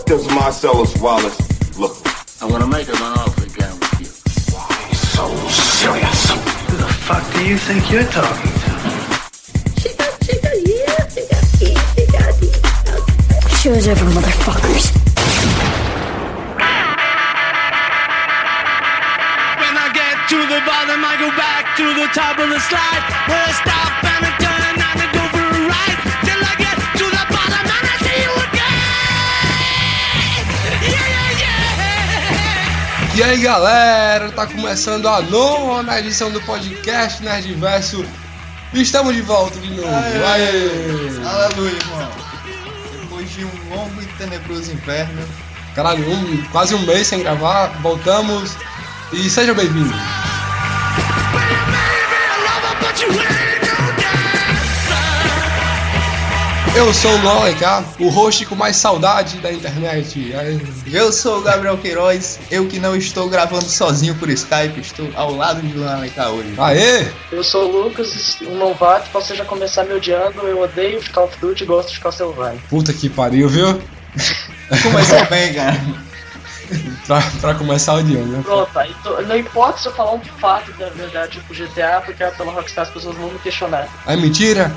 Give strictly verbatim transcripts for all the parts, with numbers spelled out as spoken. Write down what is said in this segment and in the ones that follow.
cause Marcellus Wallace. Look, I wanna make an offer again with you. Why so serious? Who the fuck do you think you're talking to? Chica, chica, yeah, chica, chica, chica. Show's over, motherfuckers. When I get to the bottom, I go back to the top of the slide. Where I stop and I turn and I go for a ride. Till I get to the bottom and I see you again. Yeah, yeah, yeah. E aí galera, tá começando a nona edição do podcast Nerdverso. Estamos de volta de novo. Aê, Aê. Aleluia, irmão. Depois de um longo e tenebroso inverno. Caralho, um, quase um mês sem gravar, voltamos e sejam bem-vindos. Eu sou o Nolan K, o host com mais saudade da internet. Aê. Eu sou o Gabriel Queiroz, eu que não estou gravando sozinho por Skype, estou ao lado de Nolan K hoje. Aê! Eu sou o Lucas, um novato, posso já começar me odiando, eu odeio Call of Duty e gosto de Castlevania. Puta que pariu, viu? Começou bem, cara. pra, pra começar odiando, né? Pronto, aí tô, não importa se eu falar um fato da verdade, tipo G T A, porque pela Rockstar as pessoas vão me questionar. É mentira?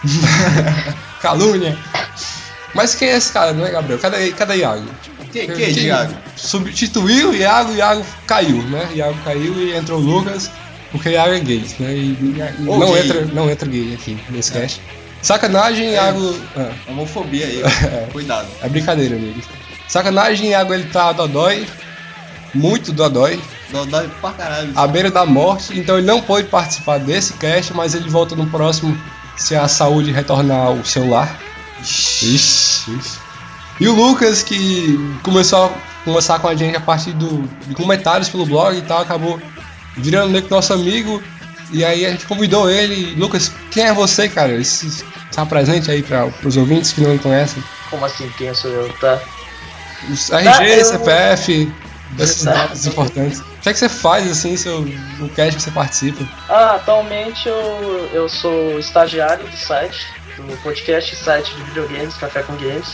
Calúnia. Mas quem é esse cara, não é, Gabriel? Cadê, cadê Iago? Que, que, que Iago? Substituiu o Iago, o Iago caiu, né? Iago caiu e entrou o Lucas, porque Iago é gay, né? E, e não, gay. entra, não entra gay aqui nesse cast. Sacanagem, Iago... É. Homofobia aí, É. Cuidado. É brincadeira, amigo. Sacanagem, Iago ele tá dodói, muito dodói, Dói pra caralho. à beira da morte, então ele não pôde participar desse cast, mas ele volta no próximo se a saúde retornar ao seu lar. Ixi, ixi. E o Lucas, que começou a conversar com a gente a partir do, de comentários pelo blog e tal, acabou virando meio que nosso amigo. E aí a gente convidou ele. Lucas, quem é você, cara? Se apresente aí para os ouvintes que não me conhecem. Como assim, quem sou eu, tá? Os R G, Ah, eu- C P F, esses Tá. dados importantes. O que é que você faz, assim, seu, no cast que você participa? Ah, atualmente eu, eu sou estagiário do site, do podcast site de videogames, Café com Games.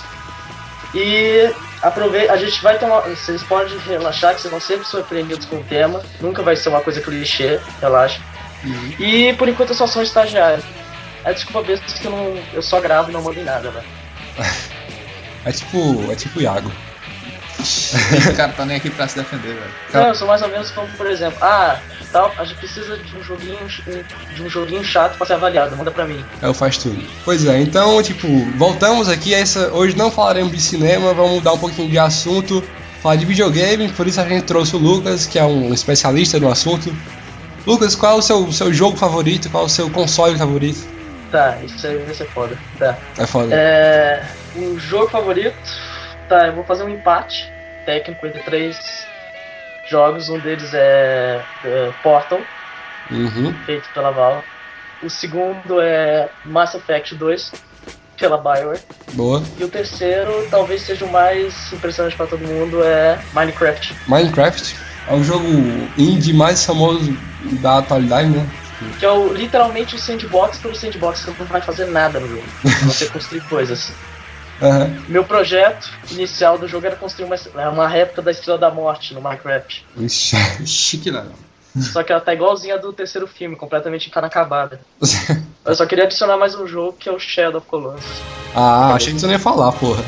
E aprovei, a gente vai ter uma. Vocês podem relaxar que vocês vão sempre surpreendidos com o tema. Nunca vai ser uma coisa clichê, relaxa. Uhum. E por enquanto eu só sou um estagiário. É desculpa besta que eu, não, eu só gravo e não mando em nada, velho. É tipo, é tipo Iago. Esse cara tá nem aqui pra se defender, velho. Não, eu sou mais ou menos como, por exemplo, ah, tal, a gente precisa de um joguinho, um- de um joguinho chato pra ser avaliado, manda pra mim. É o faz tudo. Pois é, então, tipo, voltamos aqui a essa. Hoje não falaremos de cinema, vamos mudar um pouquinho de assunto, falar de videogame, por isso a gente trouxe o Lucas, que é um especialista no assunto. Lucas, qual é o seu, seu jogo favorito? Qual é o seu console favorito? Tá, isso aí vai ser foda. Tá. É foda. É. O jogo favorito. Tá, eu vou fazer um empate técnico entre três jogos. Um deles é, é Portal, Uhum. feito pela Valve. O segundo é Mass Effect dois, pela BioWare. Boa. E o terceiro, talvez seja o mais impressionante pra todo mundo, é Minecraft. Minecraft é o jogo indie mais famoso da atualidade, né? Que é o, literalmente o sandbox pelo sandbox, você não vai fazer nada no jogo. Você construir coisas. Aham. Meu projeto inicial do jogo era construir uma, uma réplica da Estrela da Morte no Minecraft. Ixi. Chique, não. Só que ela tá igualzinha a do terceiro filme, completamente inacabada. Eu só queria adicionar mais um jogo que é o Shadow of Colossus. Ah, achei que você não ia falar, porra.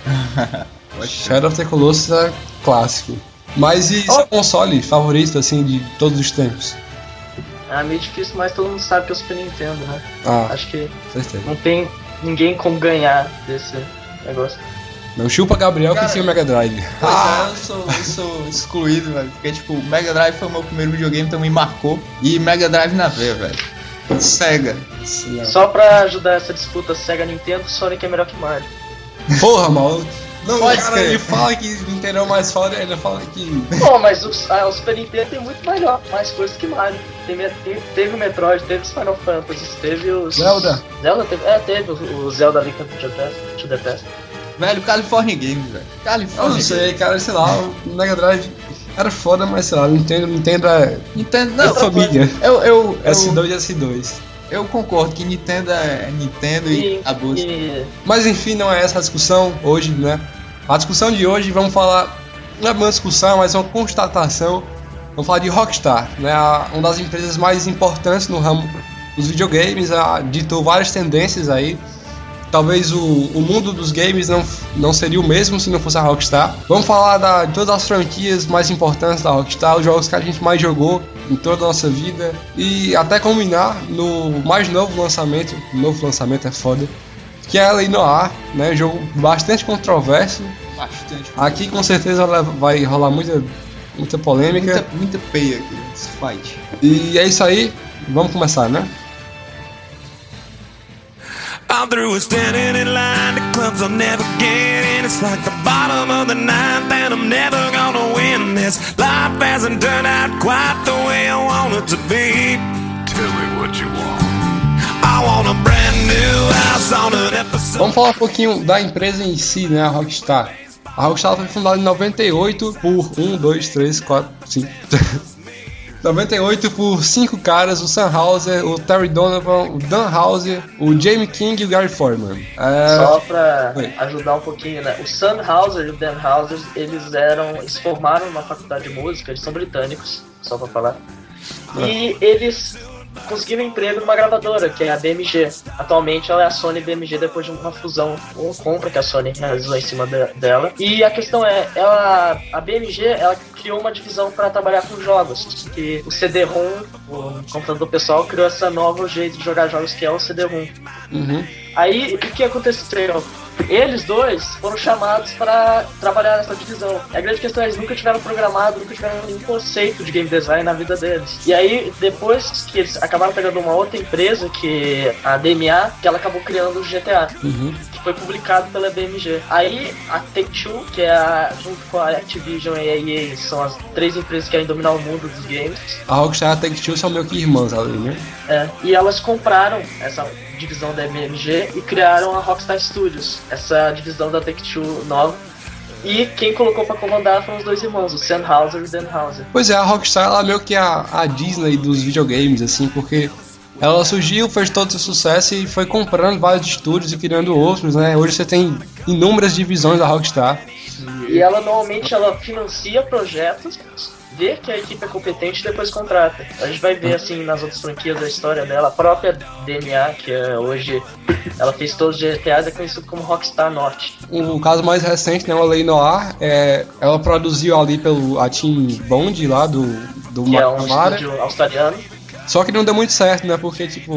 Shadow of the Colossus é clássico. Mas e seu console favorito, assim, de todos os tempos? É meio difícil, mas todo mundo sabe que é o Super Nintendo, né? Ah, Acho que certeza. não tem ninguém como ganhar desse negócio. Não chupa Gabriel Cara, que tinha o Mega Drive. Pois Ah, é, eu sou, eu sou excluído, velho. Porque, tipo, o Mega Drive foi o meu primeiro videogame, então me marcou. E Mega Drive na veia, velho. Sega. não. Só pra ajudar essa disputa Sega Nintendo, Sonic é melhor que Mario. Porra, maluco. Não, Pode cara, crer. ele fala que Nintendo é o mais foda, ele fala que... Pô, mas o, ah, o Super Nintendo tem muito melhor, mais coisas que Mario. Tem, me- tem- teve o Metroid, teve os Final Fantasy, teve os... Zelda. Zelda teve, é, teve o, o Zelda Link to the Past, to the Past. Velho, California Games, velho. Eu California não sei, cara, sei lá, o Mega Drive era foda, mas sei lá, Nintendo, Nintendo é... Nintendo, é não, família. eu, eu, eu, S dois e S dois. eu concordo que Nintendo é Nintendo e, E, a bolsa. e Mas enfim, não é essa a discussão hoje, né? A discussão de hoje, vamos falar, não é uma discussão, mas uma constatação. Vamos falar de Rockstar, né? Uma das empresas mais importantes no ramo dos videogames, a, ditou várias tendências aí. Talvez o, o mundo dos games não, não seria o mesmo se não fosse a Rockstar. Vamos falar da, de todas as franquias mais importantes da Rockstar, os jogos que a gente mais jogou em toda a nossa vida. E até culminar no mais novo lançamento, novo lançamento é foda, que é a L A Noire, né? Um jogo bastante controverso. Bastante. Aqui com certeza vai rolar muita, muita polêmica. Muita, muita peia aqui, esse fight. E é isso aí, vamos começar, né? I'm through with standing in line, the clubs I'll never get in. It's like the bottom of the ninth and I'm never gonna win this. Life hasn't turned out quite the way I want it to be. Tell me what you want. I want a brand new house on an episode. Vamos falar um pouquinho da empresa em si, né, a Rockstar. A Rockstar foi fundada em noventa e oito por um, dois, três, quatro, cinco... noventa e oito por cinco caras, o Sam Houser, o Terry Donovan, o Dan Houser, o Jamie King e o Gary Foreman. É... Só pra Oi. ajudar um pouquinho, né? O Sam Houser e o Dan Houser, eles eram, eles se formaram na faculdade de música, eles são britânicos, só pra falar. É. E eles conseguiram emprego numa gravadora, que é a B M G. Atualmente ela é a Sony B M G depois de uma fusão ou compra que a Sony realizou em cima de, dela. E a questão é, ela, a B M G ela criou uma divisão para trabalhar com jogos, que o C D-ROM, o computador pessoal, criou essa nova jeito de jogar jogos que é o C D-ROM. Uhum. Aí, o que aconteceu? Eles dois foram chamados para trabalhar nessa divisão. A grande questão é que eles nunca tiveram programado, nunca tiveram nenhum conceito de game design na vida deles. E aí, depois que eles acabaram pegando uma outra empresa, que a D M A, que ela acabou criando o G T A, Uhum. que foi publicado pela B M G. Aí, a Take-Two, que é a, junto com a Activision e a E A, são as três empresas que querem dominar o mundo dos games. A Rockstar e a Take-Two são meio que irmãs ali, né? É, e elas compraram essa divisão da B M G e criaram a Rockstar Studios, essa divisão da Take-Two nova. E quem colocou pra comandar foram os dois irmãos, o Sam Houser e o Dan Houser. Pois é, a Rockstar ela é meio que a, a Disney dos videogames, assim, porque ela surgiu, fez todo esse sucesso e foi comprando vários estúdios e criando outros, né? Hoje você tem inúmeras divisões da Rockstar. E ela normalmente ela financia projetos, vê que a equipe é competente e depois contrata. A gente vai ver assim nas outras franquias da história dela, a própria D M A, que é, hoje ela fez todos os G T As, é conhecido como Rockstar Norte. O caso mais recente, né, o L A Noire, é, ela produziu ali pelo a Team Bond lá do, do Que é um McNamara. estúdio australiano. Só que não deu muito certo, né? Porque, tipo,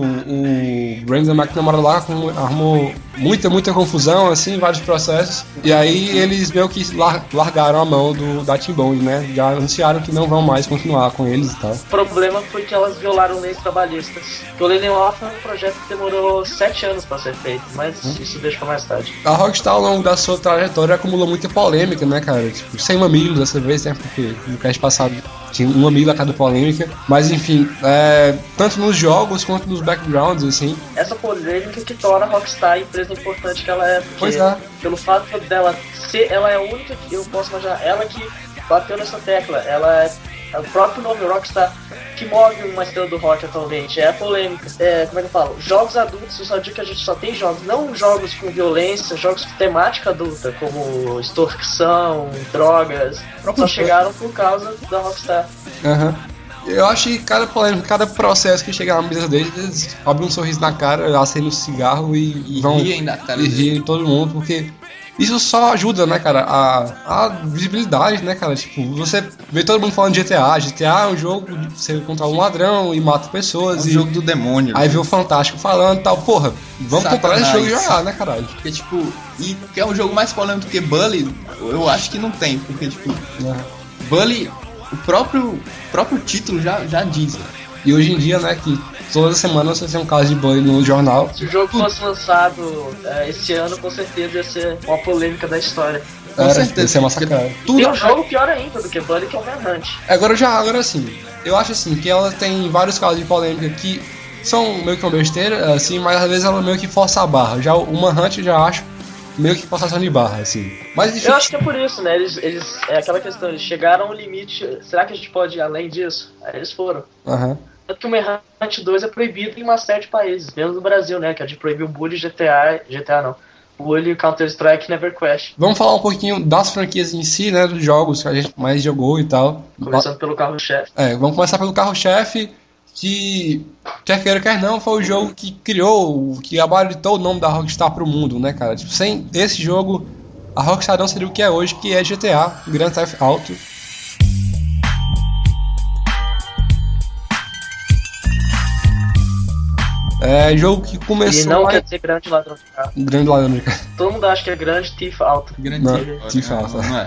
o Brandon McNamara lá com- arrumou muita, muita confusão, assim, vários processos. E aí eles meio que lar- largaram a mão do, da Team Bond, né? Já anunciaram que não vão mais continuar com eles e tal. O problema foi que elas violaram leis trabalhistas. O L A Noire foi um projeto que demorou sete anos para ser feito, mas isso deixa pra mais tarde. A Rockstar, ao longo da sua trajetória, acumulou muita polêmica, né, cara? Tipo, sem mamilos dessa vez, né? Porque no cast passado tinha um mamilo a cada polêmica. Mas, enfim, é, tanto nos jogos quanto nos backgrounds, assim. Essa polêmica que torna a Rockstar a empresa importante que ela é, porque Pois é. pelo fato dela ser, ela é a única que eu posso imaginar, ela que bateu nessa tecla, ela é, é o próprio nome Rockstar que move uma estrela do rock atualmente, é a polêmica. É, como é que eu falo? Jogos adultos, eu só digo que a gente só tem jogos, não jogos com violência, jogos com temática adulta, como extorsão, drogas, só chegaram por causa da Rockstar. Aham. Eu acho que cada polêmica, cada processo que chegar na mesa deles, eles abrem um sorriso na cara, acendem um cigarro e, E vão riem da cara e deles. riem todo mundo, porque isso só ajuda, né, cara, a, a visibilidade, né, cara, tipo, você vê todo mundo falando de G T A, G T A é um jogo de você controla um ladrão e mata É pessoas, um e jogo do demônio. aí vê o Fantástico falando e tal, porra, vamos comprar esse Satanás. jogo e jogar, né, caralho. Porque, tipo, e que é um jogo mais polêmico do que Bully, eu acho que não tem, porque, tipo, Bully, o próprio, próprio título já, já diz, né? E hoje em dia, né, que toda semana você tem um caso de bullying no jornal. Se o jogo fosse lançado é, esse ano, com certeza ia ser uma polêmica da história. Com Era, certeza, ia ser massacrado. Tem Tudo um jogo pior ainda do que Bully, que é o Manhunt. Agora já, agora sim, eu acho assim, que ela tem vários casos de polêmica que são meio que uma besteira, assim, mas às vezes ela meio que força a barra. Já o Manhunt eu já acho meio que forçação de barra, assim. Mas enfim, Eu acho que é por isso, né? Eles, eles, é aquela questão, eles chegaram ao limite. Será que a gente pode ir além disso? Aí eles foram. aham. Tanto que o Manhunt dois é proibido em uma série de países, menos no Brasil, né? Que é de proibir o bullying G T A. G T A não. Bully, Counter-Strike e EverQuest. Vamos falar um pouquinho das franquias em si, né? Dos jogos que a gente mais jogou e tal. Começando pelo carro-chefe. É, vamos começar pelo carro-chefe, que, quer queira, quer não, foi o jogo que criou, que abalitou o nome da Rockstar pro mundo, né, cara? Tipo, sem esse jogo, a Rockstar não seria o que é hoje, que é G T A, Grand Theft Auto. É jogo que começou... E não a... quer dizer grande ladrão de carro. Grande ladrão de carro. Todo mundo acha que é grande Thief Auto. Grande Não, Thief, Thief não, Auto. não é.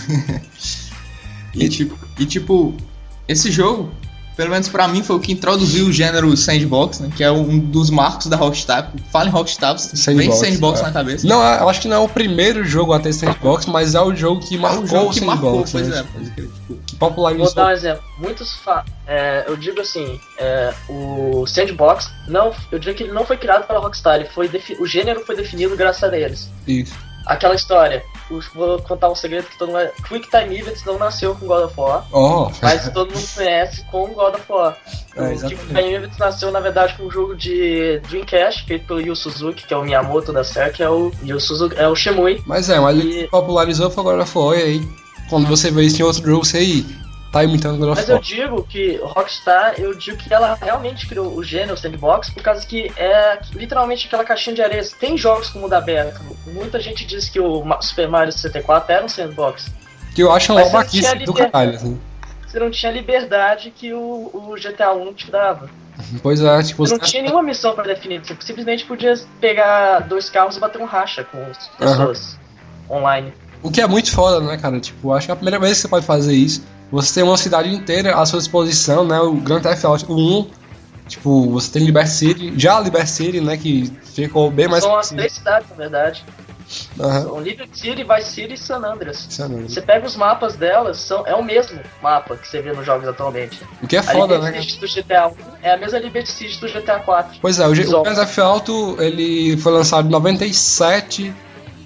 e, tipo, e tipo, esse jogo, pelo menos pra mim, foi o que introduziu o gênero sandbox, né? Que é um dos marcos da Rockstar. Fala em Rockstar, vem sandbox é. na cabeça. Não, eu acho que não é o primeiro jogo a ter sandbox, mas é o jogo que marcou é o jogo o que sandbox. marcou, pois né? é, pode crer, tipo, que popularizou. Vou dar um exemplo. Muitos fa é, eu digo assim, é, o sandbox não, eu diria que ele não foi criado pela Rockstar, ele foi o gênero foi definido graças a eles. Isso. Aquela história, vou contar um segredo que todo mundo... Quick Time Events não nasceu com God of War, Oh. mas todo mundo conhece com God of War. É, o Quick Time Events nasceu, na verdade, com um jogo de Dreamcast, feito pelo Yu Suzuki, que é o Miyamoto da série, que é o Yu Suzuki, é o Shenmue. Mas é, mas E- o que popularizou foi God of War, e aí, quando você vê isso em outro jogo, você aí tá imitando God of Mas eu War. digo que Rockstar, eu digo que ela realmente criou o gênero sandbox por causa que é literalmente aquela caixinha de areia. Tem jogos com mundo aberto. Muita gente diz que o Ma- Super Mario sessenta e quatro era um sandbox. Que eu acho uma Mas você não babaquice tinha do liber- caralho, assim. Você não tinha liberdade que o, o G T A um te dava. Pois é, tipo... Você não tinha nenhuma missão pra definir. Você simplesmente podia pegar dois carros e bater um racha com as pessoas online. O que é muito foda, né, cara? Tipo, acho que é a primeira vez que você pode fazer isso. Você tem uma cidade inteira à sua disposição, né? O Grand Theft Auto um, tipo, você tem Liberty City, já a Liberty City, né, que ficou bem mais... São as três cidades, na verdade. Aham. São Liberty City, Vice City e San Andreas. San Andreas. Você pega os mapas delas, são, é o mesmo mapa que você vê nos jogos atualmente. O que é A foda, Liberty né? City do G T A um é a mesma Liberty City do G T A quatro. Pois é, o, G- o Visual. Grand Theft Auto, ele foi lançado em noventa e sete,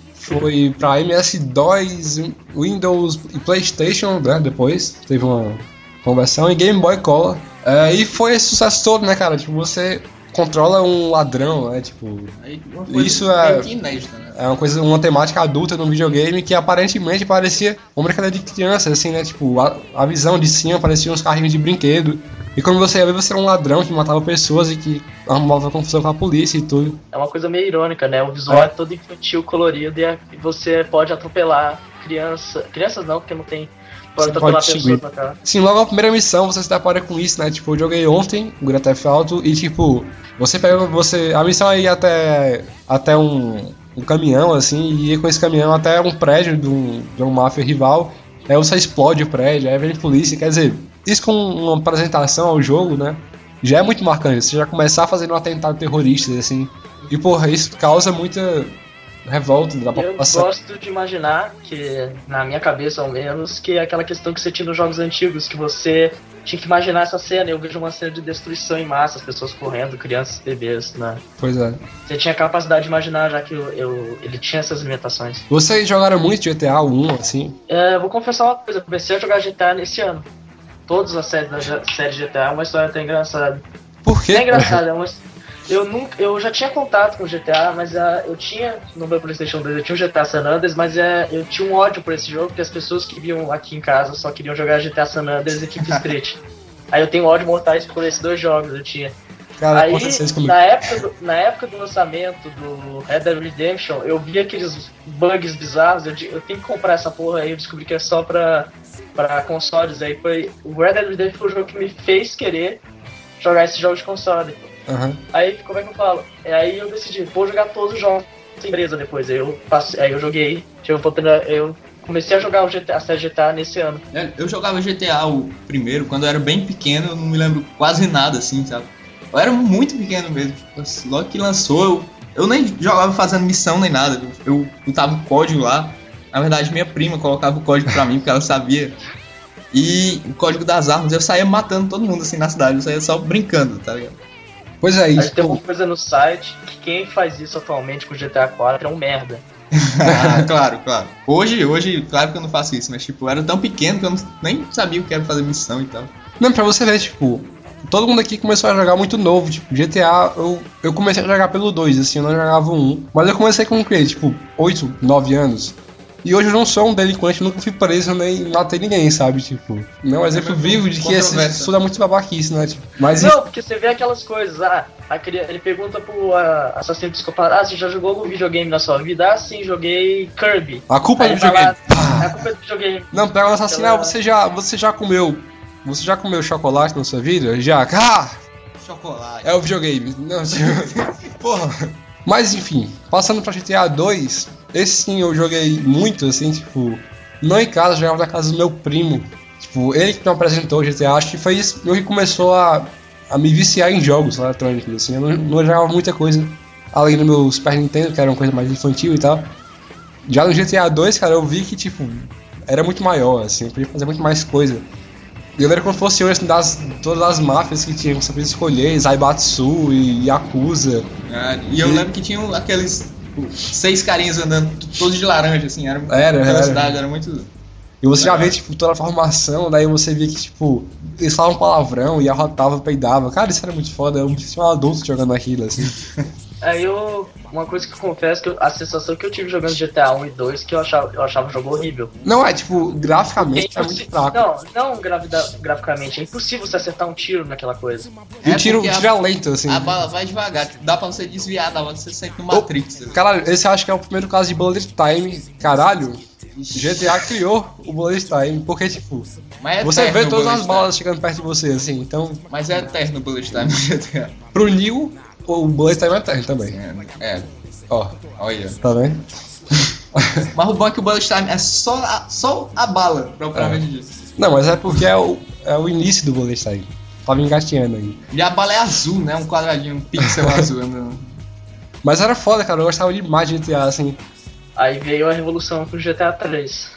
foi pra M S dois, Windows e PlayStation, né, depois teve uma conversão, e Game Boy Color. É, e foi esse sucesso todo, né, cara? Tipo, você controla um ladrão, né, tipo... Aí, uma coisa Isso é- meio que inédita, né? É uma coisa, uma temática adulta no videogame que aparentemente parecia uma brincadeira de criança, assim, né? Tipo, a, a visão de cima parecia uns carrinhos de brinquedo. E quando você ia ver, você era um ladrão que matava pessoas e que arrumava confusão com a polícia e tudo. É uma coisa meio irônica, né? O visual É. é todo infantil, colorido, e a- e você pode atropelar criança. Crianças não, porque não tem. Pode Você atropelar pode pessoas distinguir. na cara. Sim, logo a primeira missão você se depara com isso, né? Tipo, eu joguei ontem o Grand Theft Auto e, tipo, você pega, você... A missão é ir até, até um, um caminhão, assim, e ir com esse caminhão até um prédio de um, de um máfia rival. Aí você explode o prédio, aí vem a polícia, quer dizer... Isso com uma apresentação ao jogo, né? Já é muito marcante. Você já começar fazendo um atentado terrorista, assim. E, porra, isso causa muita revolta da Eu população. gosto de imaginar que, na minha cabeça ao menos, que é aquela questão que você tinha nos jogos antigos, que você tinha que imaginar essa cena. Eu vejo uma cena de destruição em massa, as pessoas correndo, crianças, bebês, né? Pois é. Você tinha a capacidade de imaginar, já que eu, eu- ele tinha essas limitações. Vocês jogaram muito G T A um, assim? É, eu vou confessar uma coisa, eu comecei a jogar G T A nesse ano. Todas as séries da G- série G T A, é uma história até engraçada. Por quê? É engraçado, é uma, eu, nunca, eu já tinha contato com o G T A, mas uh, eu tinha, no meu PlayStation dois, eu tinha o G T A San Andreas, mas uh, eu tinha um ódio por esse jogo, porque as pessoas que vinham aqui em casa só queriam jogar G T A San Andreas e Keep Street. Aí eu tenho ódio mortais por esses dois jogos, eu tinha. Cara, Aí, aconteceu isso comigo. na época, do, na época do lançamento do Red Dead Redemption, eu vi aqueles bugs bizarros, eu, di- eu tenho que comprar essa porra aí, eu descobri que é só pra, pra consoles. Aí foi, o Red Dead Redemption foi o jogo que me fez querer jogar esse jogo de console. Aham. Aí, como é que eu falo? É, aí eu decidi, vou jogar todos os jogos da empresa depois. Aí eu, passei, aí eu joguei, tive a oportunidade, eu comecei a jogar o G T A, a série G T A nesse ano. É, Eu jogava G T A o primeiro, quando eu era bem pequeno, eu não me lembro quase nada, assim, sabe? Eu era muito pequeno mesmo, tipo, assim, logo que lançou, eu, eu nem jogava fazendo missão nem nada, eu botava o código lá, na verdade minha prima colocava o código pra mim, porque ela sabia, e o código das armas, eu saía matando todo mundo assim na cidade, eu saía só brincando, tá ligado? Pois é, Aí isso. tem uma coisa no site que quem faz isso atualmente com o G T A quatro é um merda. Ah, claro, claro. Hoje, hoje, claro que eu não faço isso, mas tipo, eu era tão pequeno que eu não, nem sabia o que era fazer missão e tal. Não, pra você ver, tipo, todo mundo aqui começou a jogar muito novo, tipo, G T A, eu, eu comecei a jogar pelo dois, assim, eu não jogava o um. Mas eu comecei com o quê? Tipo, oito, nove anos. E hoje eu não sou um delinquente, nunca fui preso nem matei ninguém, sabe? Tipo, não é um exemplo vivo de que esse, isso é muito babaquice, né? Tipo, mas não, porque você vê aquelas coisas, ah, ele pergunta pro uh, assassino psicopata, ah, você já jogou algum videogame na sua vida? Ah, sim, joguei Kirby. A culpa é do videogame. Lá, a culpa é do videogame. Não, pega o assassino, ah, você já, você já comeu, você já comeu chocolate na sua vida? Já, ah! Chocolate. É o videogame. Não, porra. Mas enfim, passando pra G T A dois, esse sim eu joguei muito, assim, tipo, não em casa, eu jogava na casa do meu primo. Tipo, ele que me apresentou o G T A, acho que foi isso que começou a, a me viciar em jogos eletrônicos, assim, eu não, não jogava muita coisa, além do meu Super Nintendo, que era uma coisa mais infantil e tal. Já no G T A dois, cara, eu vi que, tipo, era muito maior, assim, eu podia fazer muito mais coisa. E eu lembro como fosse hoje, assim, das, todas as máfias que tinha, você podia escolher, Zaibatsu e Yakuza. Ah, e eu e... lembro que tinham aqueles seis carinhas andando todos de laranja, assim, era, era, era. cidade, era muito... E você já vê, tipo, toda a formação, daí você via que, tipo, eles falavam palavrão e arrotava, peidava. Cara, isso era muito foda, eu me sentia um adulto jogando aquilo, assim. Aí eu, uma coisa que eu confesso, que eu, a sensação que eu tive jogando G T A um e dois, que eu achava, eu achava o jogo horrível. Não, é tipo, graficamente é, é muito fraco. Não, não gravida, graficamente, é impossível você acertar um tiro naquela coisa. E o é tiro, tiro é lento, assim. A bala vai devagar, dá pra você desviar, dá pra você sair no Matrix. Oh, caralho, esse eu acho que é o primeiro caso de bullet time, caralho. G T A criou o bullet time, porque tipo, é você vê todas as balas chegando perto de você, assim, então... Mas é eterno o bullet time no G T A. Pro Neo, o bullet time é eterno também. É, é. Ó, olha. Tá vendo? Mas o bom é que o bullet time é só a, só a bala, propriamente é. disso. Não, mas é porque é o, é o início do bullet time. Tava engatinhando aí. E a bala é azul, né? Um quadradinho, um pixel azul. Né? Mas era foda, cara, eu gostava demais de G T A, assim. Aí veio a revolução com o G T A três.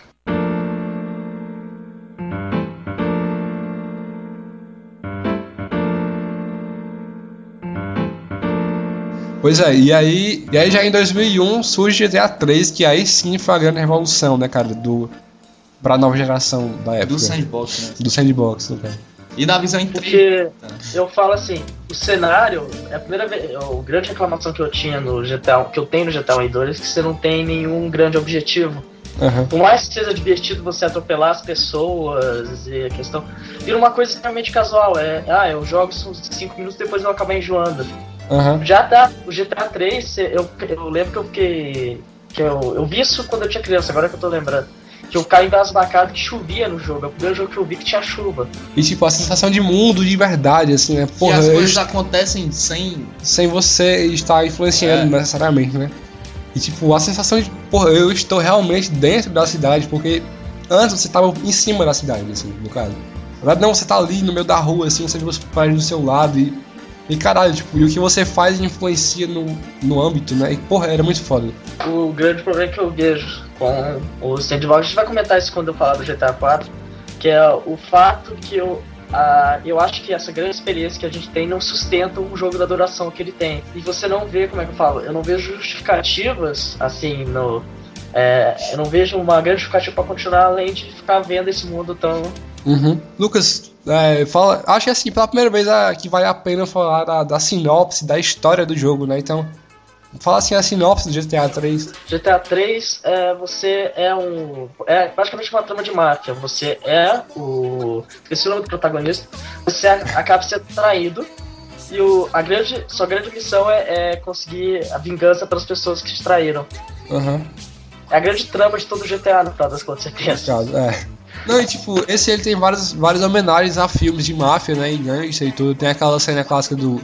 Pois é, e aí, e aí já em dois mil e um surge G T A três, que aí sim foi a grande revolução, né, cara, do, pra nova geração da época. Do sandbox, né? Do sandbox, né, cara. E da visão em Porque eu falo assim, o cenário, é a primeira vez, a grande reclamação que eu tinha no G T A, que eu tenho no G T A um e dois, é que você não tem nenhum grande objetivo. Uhum. Por mais que seja divertido você atropelar as pessoas e a questão, vira uma coisa extremamente casual, é, ah, eu jogo cinco minutos depois eu acabo enjoando. Uhum. Já dá, o G T A três, eu, eu lembro que eu fiquei, que eu, eu vi isso quando eu tinha criança, agora que eu tô lembrando. Que eu caí embasbacado que chovia no jogo. É o primeiro jogo que eu vi que tinha chuva. E tipo, a sensação de mundo de verdade, assim, né? Porra, e as coisas eu... acontecem sem... Sem você estar influenciando é. necessariamente, né? E tipo, a sensação de, porra, eu estou realmente dentro da cidade, porque antes você estava em cima da cidade, assim, no caso. Na verdade não, você tá ali no meio da rua, assim, você vê os pais do seu lado e... E caralho, tipo, e o que você faz influencia no, no âmbito, né? E porra, era muito foda. O grande problema que eu vejo com o Sandbox, a gente vai comentar isso quando eu falar do G T A quatro, que é o fato que eu, a, eu acho que essa grande experiência que a gente tem não sustenta um jogo da duração que ele tem. E você não vê, como é que eu falo, eu não vejo justificativas, assim, no... É, eu não vejo uma grande justificativa pra continuar além de ficar vendo esse mundo tão... Uhum. Lucas, é, fala, acho que assim, pela primeira vez é, que vale a pena falar da, da sinopse, da história do jogo, né? Então, fala assim a sinopse do G T A três. G T A três, é, você é um... É praticamente uma trama de máfia. Você é o... Esqueci o nome do protagonista. Você acaba sendo traído. E o, a grande, sua grande missão é, é conseguir a vingança pelas pessoas que te traíram. Uhum. É a grande trama de todo o G T A, no final das contas, você pensa. É. Não, e tipo, esse ele tem várias, várias homenagens a filmes de máfia, né, e gangster e tudo. Tem aquela cena clássica do,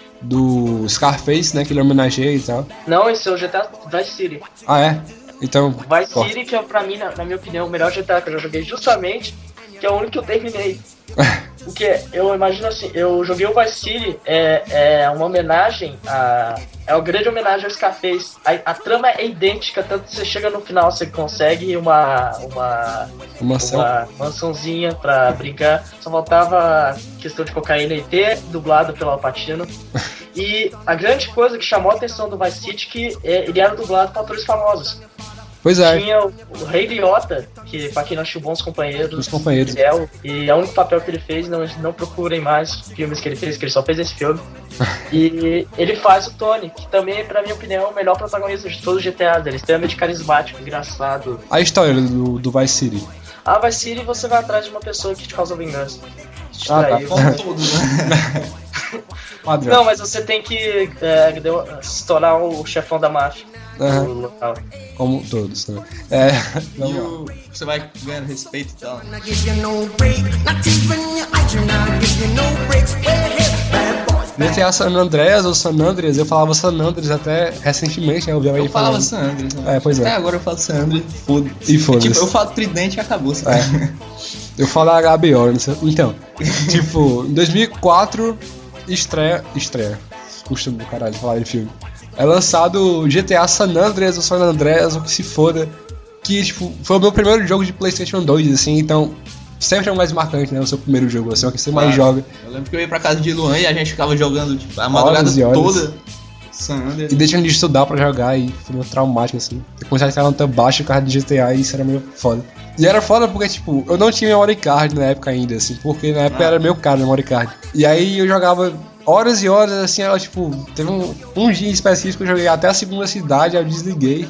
do Scarface, né, que ele homenageia e tal. Não, esse é o G T A Vice City. Ah, é? Então... Vice pô. City, que é pra mim, na, na minha opinião, o melhor G T A que eu já joguei, justamente, que é o único que eu terminei. Porque eu imagino assim, eu joguei o Vice City, é, é uma homenagem a... É uma grande homenagem ao Scarface. A, a trama é idêntica, tanto que você chega no final, você consegue uma... Uma, uma, uma mansãozinha pra brincar. Só faltava questão de cocaína e ter dublado pelo Al Pacino. E a grande coisa que chamou a atenção do Vice City é que é, ele era dublado por atores famosos. Pois é. Tinha o, o Rei Liotta, que pra quem não assistiu Bons Companheiros, Os Companheiros. ele é o, e é o único papel que ele fez, não, não procurem mais filmes que ele fez, que ele só fez esse filme. E ele faz o Tony, que também, pra minha opinião, é o melhor protagonista de todos os G T As. Ele é extremamente carismático, engraçado. A história do, do Vice City. Ah, Vice City, você vai atrás de uma pessoa que te causa vingança. Te Ah, tá. traiu. Como todo, né? Padrão. Não, mas você tem que é, deu- se tornar o chefão da máfia Aham. do local. Como todos, né? É. E Vamos lá. o, você vai ganhando respeito e tal. né? I give you no break, not even your eyes, you're not give you no breaks. Well, hey, bad boys. G T A San Andreas ou San Andreas, eu falava San Andreas até recentemente, né? Eu vi alguém Eu falava falando. San Andreas. Né? É, pois é. Até agora eu falo San Andreas. Foda-se. E foda-se. Tipo, eu falo Tridente e acabou, sabe? É. Eu falo H B O, não sei. Então, tipo, em dois mil e quatro, estreia. Estreia. Costume do caralho falar de filme. É lançado G T A San Andreas ou San Andreas, ou que se foda. Que, tipo, foi o meu primeiro jogo de PlayStation dois, assim, então. Sempre é o mais marcante, né? O seu primeiro jogo, assim, é o que você mais Claro. joga. Eu lembro que eu ia pra casa de Luan e a gente ficava jogando tipo, a madrugada Horas e horas. toda. San Andreas. E deixando de estudar pra jogar e foi meio traumático, assim. Eu comecei a ficar nota baixa por causa de G T A e isso era meio foda. E era foda porque, tipo, eu não tinha memory card na época ainda, assim, porque na época Ah. era meio caro a memory card. E aí eu jogava horas e horas, assim, ela, tipo, teve um, um dia específico que eu joguei até a segunda cidade, aí eu desliguei.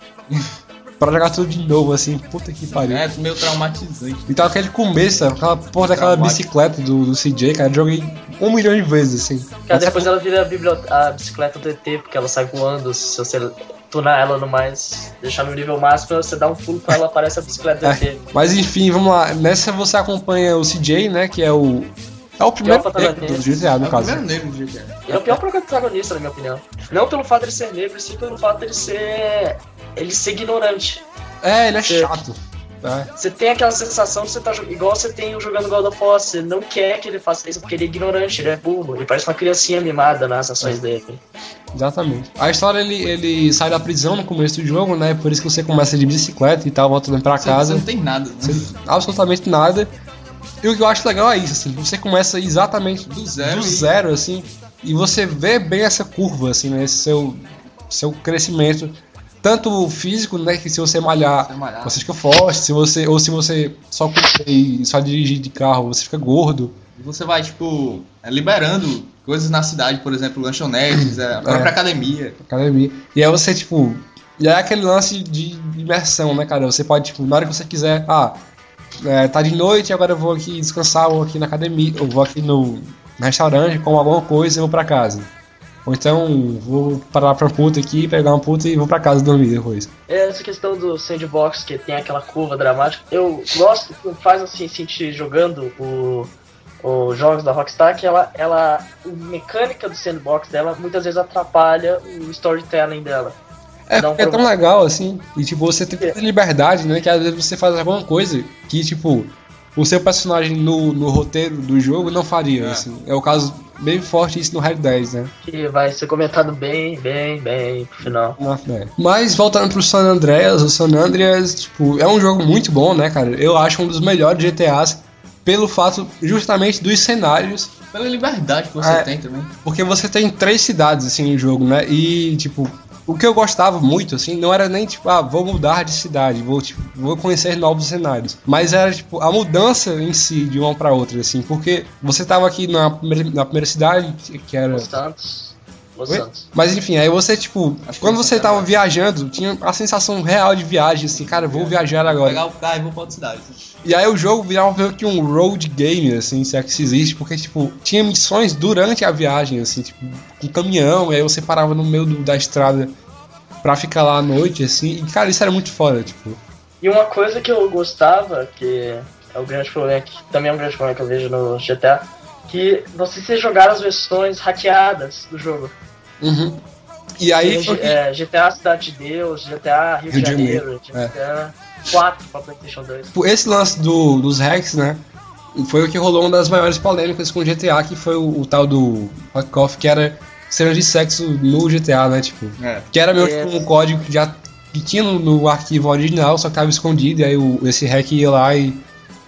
Pra jogar tudo de novo, assim, puta que pariu. É, meio traumatizante. Então aquele começo, aquela porra daquela Traumático. bicicleta do, do C J, cara, eu joguei um milhão de vezes, assim. Cara, depois ela vira a, biblio- a bicicleta do E T, porque ela sai voando. Se você tunar ela no mais, deixar no nível máximo, você dá um pulo pra ela, aparece a bicicleta do E T. É, mas enfim, vamos lá. Nessa você acompanha o C J, né? Que é o. É o primeiro protagonista. negro do G T A, no É o caso. primeiro negro do G T A. Ele é o pior protagonista, na minha opinião. Não pelo fato de ele ser negro, sim pelo fato de ele ser. ele ser ignorante. É, ele é Sim. chato. É. Você tem aquela sensação de você tá jogando. Igual você tem jogando God of War, você não quer que ele faça isso porque ele é ignorante, ele é burro. Ele parece uma criancinha mimada nas ações dele. Exatamente. A história, ele, ele sai da prisão no começo do jogo, né? Por isso que você começa de bicicleta e tal, voltando pra Você, casa. você não tem nada, né? Você- absolutamente nada. E o que eu acho legal é isso, assim, você começa exatamente Do zero do e- zero, assim, e você vê bem essa curva, assim, né? Esse seu, seu crescimento, tanto físico, né? Que se você malhar, Você malhar. você fica forte, se você, ou se você só correr e só dirigir de carro, você fica gordo. E você vai, tipo, é, liberando coisas na cidade, por exemplo, lanchonetes, é, a própria É. academia. Academia. E aí você, tipo. E aí é aquele lance de imersão, né, cara? Você pode, tipo, na hora que você quiser. Ah, é, tá de noite, agora eu vou aqui descansar, vou aqui na academia, ou vou aqui no, no restaurante, como alguma coisa e vou pra casa. Ou então, vou parar pra puta aqui, pegar uma puta e vou pra casa dormir depois. Essa questão do sandbox, que tem aquela curva dramática, eu gosto, que faz assim sentir jogando o, os jogos da Rockstar, que ela, ela, a mecânica do sandbox dela muitas vezes atrapalha o storytelling dela. É, Dá um porque é tão problema. legal, assim, e tipo, você tem tanta liberdade, né, que às vezes você faz alguma coisa que, tipo, o seu personagem no, no roteiro do jogo não faria, É. assim. É o caso bem forte isso no Red Dead, né. Que vai ser comentado bem, bem, bem pro final. É. Mas voltando pro San Andreas, o San Andreas, tipo, é um jogo muito bom, né, cara? Eu acho um dos melhores G T As pelo fato justamente dos cenários, Pela liberdade que você É. tem também. porque você tem três cidades assim no jogo, né? E tipo, o que eu gostava muito assim, não era nem tipo, ah, vou mudar de cidade, vou tipo, vou conhecer novos cenários, mas era tipo a mudança em si de uma pra outra assim, porque você tava aqui na primeira, na primeira cidade, que era Los Santos. Los Oi? Santos. Mas enfim, aí você, tipo, Acho que quando isso você é tava verdade. viajando, tinha a sensação real de viagem, assim, cara, vou viajar Vou agora. pegar o carro e vou pra outra cidade. E aí o jogo virava meio que um road game, assim, se é que isso existe, porque, tipo, tinha missões durante a viagem, assim, tipo, com caminhão, e aí você parava no meio do- da estrada pra ficar lá à noite, assim, e, cara, isso era muito foda, tipo. E uma coisa que eu gostava, que é o grande problema, que também é um grande problema que eu vejo no G T A, que você se jogar as versões hackeadas do jogo. Uhum. E aí, Tem, é, G T A Cidade de Deus, G T A Rio, Rio de de Janeiro, Janeiro, G T A quatro pra PlayStation dois. tipo, esse lance do, dos hacks, né, foi o que rolou uma das maiores polêmicas com o G T A, que foi o, o tal do Hot Coffee, que era cenas de sexo no G T A, né, tipo... É. Que era meio É. tipo um código que já que tinha no, no arquivo original, só que tava escondido, e aí o, esse hack ia lá e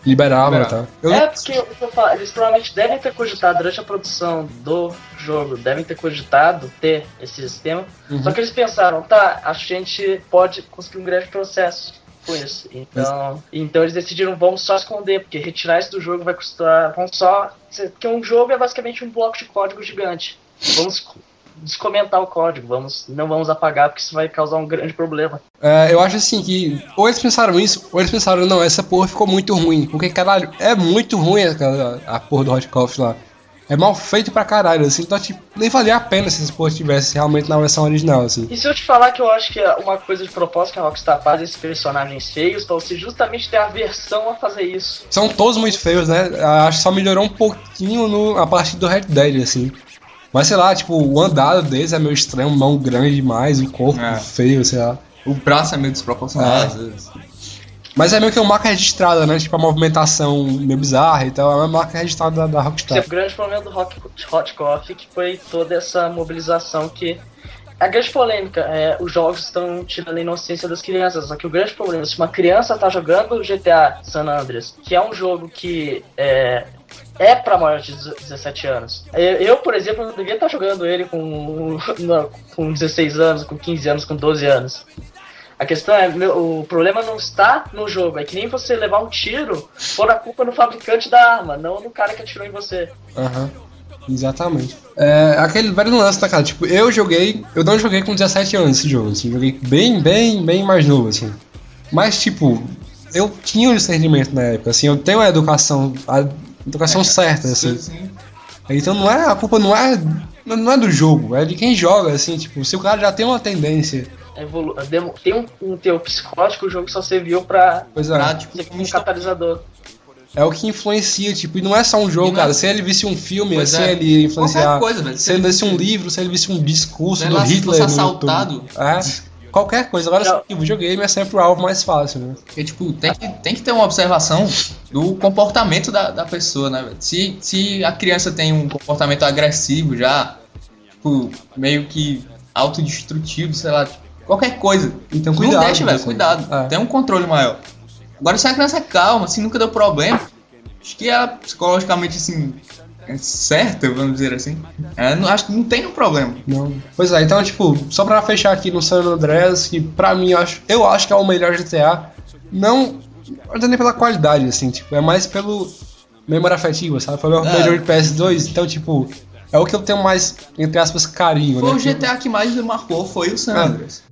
liberava, Liberava. tá? Eu É porque eu vou falar, eles provavelmente devem ter cogitado durante a produção do jogo, devem ter cogitado ter esse sistema. Uhum. Só que eles pensaram, tá, a gente pode conseguir um grande processo com isso. Então, então eles decidiram, vamos só esconder, porque retirar isso do jogo vai custar. Vamos só. Porque um jogo é basicamente um bloco de código gigante. Vamos descomentar o código, vamos, não vamos apagar, porque isso vai causar um grande problema. É, eu acho assim que ou eles pensaram isso, ou eles pensaram, não, essa porra ficou muito ruim. Porque, caralho, é muito ruim a, a porra do Hot Coffee lá. É mal feito pra caralho, assim, então tipo, nem valia a pena se esse porra estivesse realmente na versão original, assim. E se eu te falar que eu acho que é uma coisa de propósito que a Rockstar faz esses personagens feios, pra você justamente ter a versão a fazer isso. São todos muito feios, né? Acho que só melhorou um pouquinho no, a partir do Red Dead, assim. Mas sei lá, tipo, o andado deles é meio estranho, mão grande demais, o corpo É. feio, sei lá. O braço é meio desproporcional, É. às vezes. Mas é meio que uma marca registrada, né? Tipo, a movimentação meio bizarra e tal, é uma marca registrada da, da Rockstar. O grande problema do Hot, Hot Coffee que foi toda essa mobilização que... A grande polêmica é os jogos estão tirando a inocência das crianças, só que o grande problema é se uma criança tá jogando G T A San Andreas, que é um jogo que é, é pra maiores de dezessete anos. Eu, eu, por exemplo, não devia estar jogando ele com, não, com dezesseis anos, com quinze anos, com doze anos. A questão é, meu, o problema não está no jogo, é que nem você levar um tiro, pôr a culpa no fabricante da arma, não no cara que atirou em você. Aham, exatamente. É aquele velho lance, tá, cara? Tipo, eu joguei, eu não joguei com dezessete anos esse jogo, assim, joguei bem, bem, bem mais novo, assim. Mas, tipo, eu tinha um discernimento na época, assim, eu tenho a educação, a educação certa, assim. Sim. Então não é, a culpa não é, não é do jogo, é de quem joga, assim, tipo, se o cara já tem uma tendência... Evolu tem um, um teu psicótico, o jogo só serviu pra, Pois é. Pra, tipo, ser um catalisador. É o que influencia, tipo, e não é só um jogo, E não cara. é- Se ele visse um filme, Pois assim, é. ele ia influenciar. Qualquer coisa, velho. Se ele visse um livro, se ele visse um discurso Sei do lá, se Hitler. fosse no assaltado. YouTube. É, qualquer coisa. Agora, Não. assim, o videogame é sempre o alvo mais fácil, né? Porque, tipo, tem que, tem que ter uma observação do comportamento da, da pessoa, né, velho? Se, se a criança tem um comportamento agressivo já, tipo, meio que autodestrutivo, sei lá, tipo, qualquer coisa. Então, cuidado, Não deixa, velho, assim. cuidado. É. Tem um controle maior. Agora, se a criança é calma, se nunca deu problema, acho que é psicologicamente, assim, é certa, vamos dizer assim. É, não, acho que não tem nenhum problema. Não. Pois é, então, tipo, só pra fechar aqui no San Andreas, que pra mim, eu acho, eu acho que é o melhor G T A. Não, não é nem pela qualidade, assim, tipo, é mais pelo memória afetiva, sabe? Foi o meu É. melhor de P S dois, então, tipo, é o que eu tenho mais, entre aspas, carinho, Foi né? o G T A que mais me marcou, foi o San Ah. Andreas.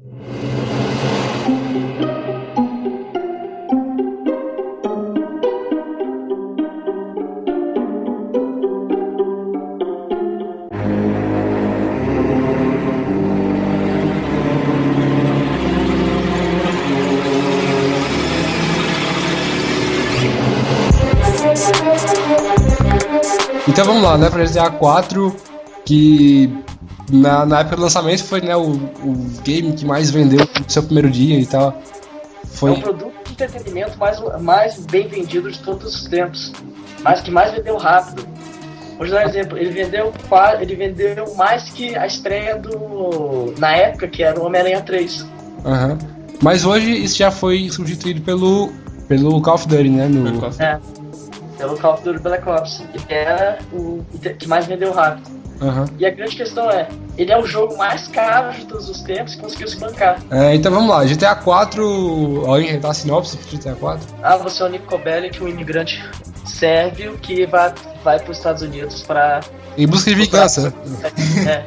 Então vamos lá, né, pra G T A quatro, que na, na época do lançamento foi, né, o, o game que mais vendeu no seu primeiro dia e tal. É Foi, um produto de entretenimento mais, mais bem vendido de todos os tempos. Mas que mais vendeu rápido. Vou te dar um exemplo, ele vendeu, qua- ele vendeu mais que a estreia do. Na época, que era o Homem-Aranha três. aham. Mas hoje isso já foi substituído pelo, pelo Call of Duty, né, no, É. Pelo Call of Duty Black Ops. Ele era o que mais vendeu rápido. aham. E a grande questão é, ele é o jogo mais caro de todos os tempos que conseguiu se bancar. É, então vamos lá, G T A quatro, ó, a a sinopse do G T A quatro. Ah, você é o Nico Bellic, um imigrante sérvio que vai, vai para os Estados Unidos para... Em busca de vingança. É,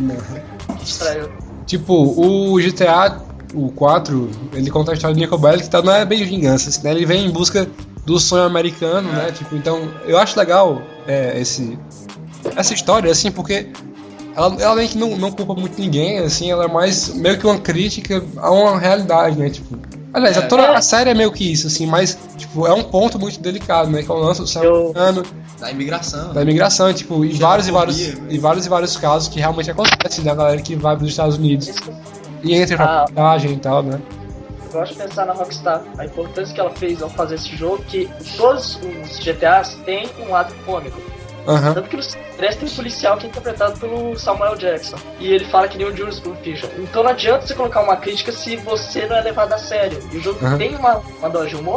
distraiu. Tipo, o G T A, o quatro, ele conta a história do Nico Bellic, que tá, não é bem vingança, assim, né? Ele vem em busca do sonho americano, né? Tipo, então, eu acho legal é, esse, essa história, assim, porque ela, ela meio que não, não culpa muito ninguém, assim, ela é mais meio que uma crítica a uma realidade, né? Tipo, aliás, É. a toda a série é meio que isso, assim, mas, tipo, é um ponto muito delicado, né? Que é o lance do sonho Eu- americano, Da imigração. da imigração, tipo, e vários e vários, Xenofobia, e vários e vários casos que realmente acontecem da galera que vai para os Estados Unidos e entra pra Ah. viagem e tal, né? Eu gosto de pensar na Rockstar, a importância que ela fez ao fazer esse jogo, que todos os G T As têm um lado cômico. Aham. Tanto que no três tem um policial que é interpretado pelo Samuel Jackson. E ele fala que nem o Jules Bullfish. Então não adianta você colocar uma crítica se você não é levado a sério. E o jogo Aham. tem uma, uma dose de humor,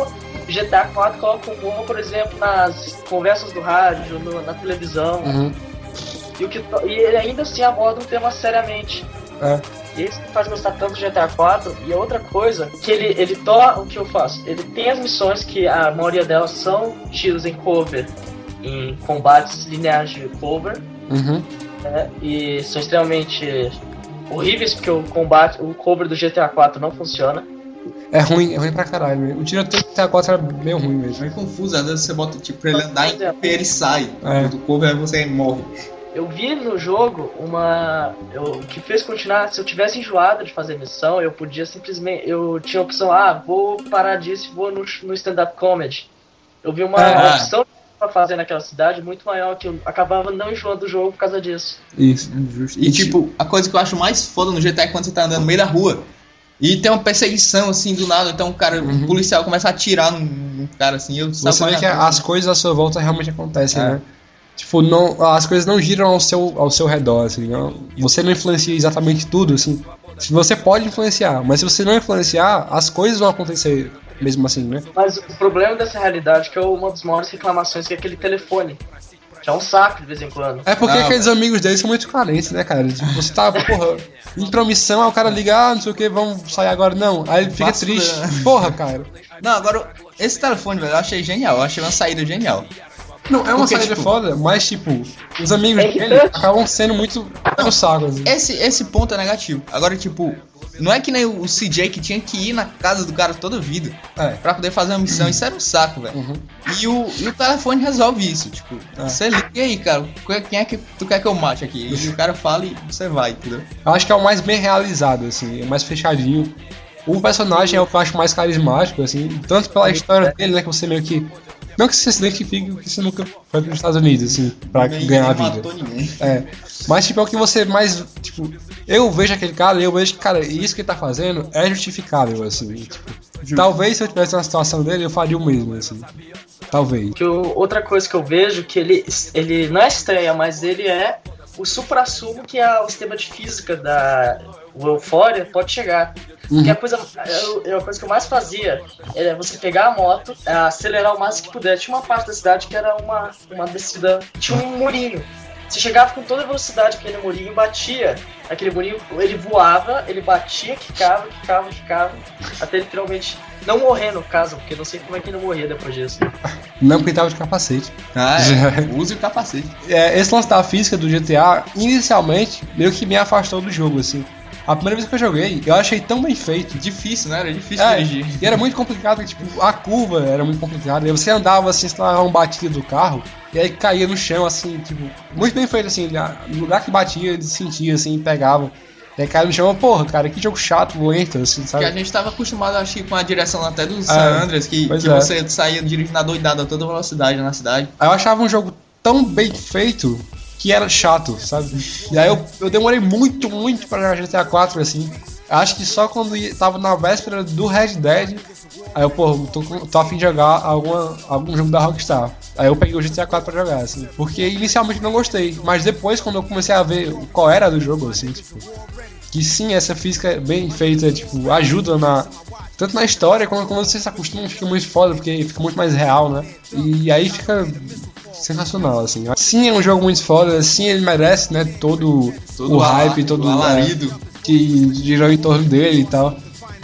G T A quatro coloca o humor, por exemplo, nas conversas do rádio, no, na televisão. Uhum. E, o que, e ele ainda assim aborda um tema seriamente. É. E isso que faz gostar tanto do G T A quatro. E a outra coisa, que ele, ele torna o que eu faço. Ele tem as missões que a maioria delas são tiros em cover, em combates lineares de cover. Uhum. Né, e são extremamente horríveis, porque o combate, o cover do G T A quatro não funciona. É ruim, é ruim pra caralho mesmo. O tiroteio do G T A quatro era meio ruim mesmo. É confuso, às vezes você bota tipo pra ele andar e ele sai. É. Do cover aí você morre. Eu vi no jogo uma. Eu, o que fez continuar, se eu tivesse enjoado de fazer missão, eu podia simplesmente. Eu tinha a opção, ah, vou parar disso e vou no, no stand-up comedy. Eu vi uma É. opção pra fazer naquela cidade muito maior, que eu acabava não enjoando do jogo por causa disso. Isso, justo. E tipo, a coisa que eu acho mais foda no G T A é quando você tá andando no meio da rua e tem uma perseguição assim do nada, então o cara, Uhum. o policial começa a atirar num, num cara assim. Eu Você vê que as coisas à sua volta realmente acontecem, É. né? Tipo, não, as coisas não giram ao seu, ao seu redor, assim, não, você não influencia exatamente tudo, assim. Você pode influenciar, mas se você não influenciar, as coisas vão acontecer mesmo assim, né? Mas o problema dessa realidade, que é uma das maiores reclamações, que é aquele telefone. Que é um saco de vez em quando. É porque Não. aqueles amigos deles são muito carentes, né, cara? Tipo, você tá, porra, intromissão, aí o cara liga, ah, não sei o que, vamos sair agora, não. Aí ele fica Faço, triste. né? Porra, cara. Não, agora, esse telefone, velho, eu achei genial, eu achei uma saída genial. Não, é uma Porque, saída tipo, foda, mas, tipo, os amigos É dele irritante. acabam sendo muito no saco, assim. Esse, esse ponto é negativo. Agora, tipo, não é que nem o C J que tinha que ir na casa do cara toda vida É. pra poder fazer uma missão. Isso era um saco, velho. Uhum. E, o, e o telefone resolve isso. Tipo, É. você liga e aí, cara, quem é que tu quer que eu mate aqui? E o cara fala e você vai, entendeu? Eu acho que é o mais bem realizado, assim, é mais fechadinho. O personagem é o que eu acho mais carismático, assim, tanto pela história dele, né, que você meio que... Não que você se identifique porque você nunca foi para os Estados Unidos, assim, pra Nem- ganhar a nem vida. matou ninguém. É, mas tipo, é o que você mais, tipo, eu vejo aquele cara e eu vejo que, cara, isso que ele tá fazendo é justificável, assim, tipo, talvez se eu tivesse na situação dele eu faria o mesmo, assim, talvez. Que o- outra coisa que eu vejo, que ele, ele não é estreia, mas ele é o supra-sumo que a, o sistema de física da o Euphoria pode chegar. Porque a coisa, é a coisa que eu mais fazia era você pegar a moto, acelerar o máximo que puder. Tinha uma parte da cidade que era uma, uma descida, tinha um murinho. Você chegava com toda a velocidade aquele murinho, batia aquele murinho, ele voava, ele batia, quicava, quicava, quicava, até ele finalmente não morrer no caso, porque não sei como é que ele não morria depois disso. Não porque ele tava de capacete. Ah, é. Use o capacete. É, esse lance da física do G T A, inicialmente, meio que me afastou do jogo, assim. A primeira vez que eu joguei, eu achei tão bem feito. Difícil, né? Era difícil É, dirigir. e era muito complicado, tipo, a curva era muito complicada. E você andava assim, você tava um batido do carro, e aí caía no chão, assim, tipo, muito bem feito, assim, no lugar que batia, ele sentia, assim, pegava. E aí caía no chão, porra, cara, que jogo chato, lento, assim, sabe? Que a gente tava acostumado, acho que com a direção até do É, San Andreas, que, pois que é. você saía dirigindo a doidada a toda velocidade na cidade. Aí eu achava um jogo tão bem feito que era chato, sabe? E aí eu, eu demorei muito, muito pra jogar G T A quatro, assim. Acho que só quando ia- tava na véspera do Red Dead, aí eu, pô, tô, com- tô a fim de jogar alguma, algum jogo da Rockstar. Aí eu peguei o G T A quatro pra jogar, assim. Porque inicialmente eu não gostei, mas depois quando eu comecei a ver qual era do jogo, assim, tipo... Que sim, essa física bem feita, tipo, ajuda na... Tanto na história, quando, quando você se acostuma, fica muito foda, porque fica muito mais real, né? E aí fica sensacional, assim. Sim, é um jogo muito foda, sim, ele merece, né, todo, Todo o ala- hype, todo o alarido. é, que girou em torno dele e tal.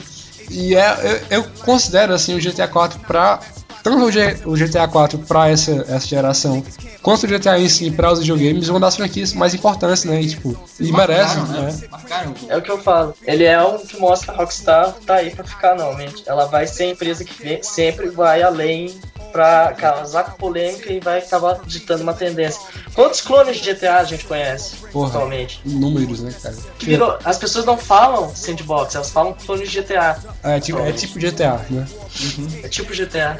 E é, eu, eu considero, assim, o G T A quatro pra... Tanto o, G, o G T A quatro pra essa, essa geração, quanto o G T A em si pra os videogames, uma das franquias mais importantes, né? E, tipo, e merece, Marcaram, né? Marcaram. É o que eu falo. Ele é um que mostra que a Rockstar tá aí pra ficar, não, mente. Ela vai ser a empresa que vem, sempre vai além pra causar polêmica e vai acabar ditando uma tendência. Quantos clones de G T A a gente conhece Porra. atualmente? Números, né, cara? Que virou- as pessoas não falam sandbox, elas falam clones de G T A. É tipo, é tipo G T A, né? É tipo G T A.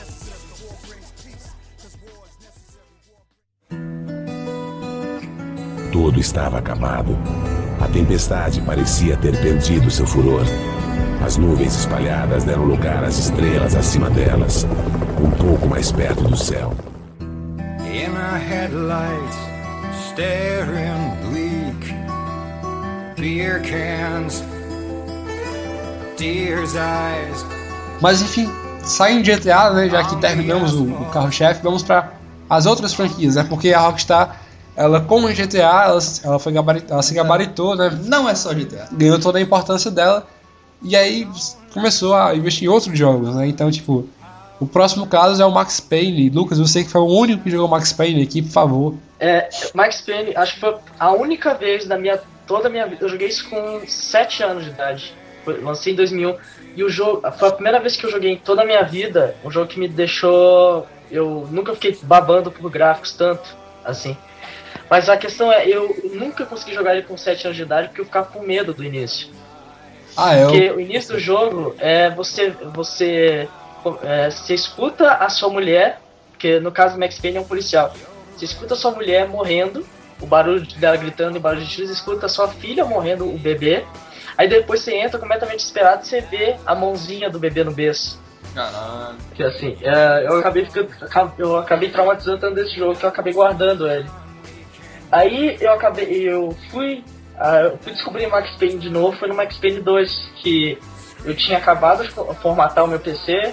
Tudo estava acabado. A tempestade parecia ter perdido seu furor. As nuvens espalhadas deram lugar às estrelas acima delas, um pouco mais perto do céu. In our headlights, staring bleak, beer cans, deer's eyes. Mas enfim, saindo de G T A, né, já que terminamos o, o carro-chefe, vamos para as outras franquias, né? Porque a Rockstar, ela como G T A, ela, ela, foi gabarit, ela se gabaritou, né? Não é só G T A. Ganhou toda a importância dela e aí começou a investir em outros jogos, né? Então, tipo, o próximo caso é o Max Payne. Lucas, você que foi o único que jogou Max Payne aqui, por favor. É, Max Payne, acho que foi a única vez na minha, toda a minha vida, eu joguei isso com sete anos de idade. Foi, lancei em dois mil e um. E o jogo, foi a primeira vez que eu joguei em toda a minha vida, um jogo que me deixou... Eu nunca fiquei babando por gráficos tanto, assim. Mas a questão é, eu nunca consegui jogar ele com sete anos de idade porque eu ficava com medo do início. Ah, é? Porque o início do jogo é você... Você, é, você escuta a sua mulher, que no caso do Max Payne é um policial. Você escuta a sua mulher morrendo, o barulho dela gritando e o barulho de tiros, escuta a sua filha morrendo, o bebê. Aí depois você entra completamente desesperado e você vê a mãozinha do bebê no berço. Caralho. Que assim, é, eu acabei ficando, eu acabei traumatizando tanto desse jogo que eu acabei guardando ele. Aí eu acabei, eu fui, uh, eu fui descobrir Max Payne de novo, foi no Max Payne dois, que eu tinha acabado de formatar o meu P C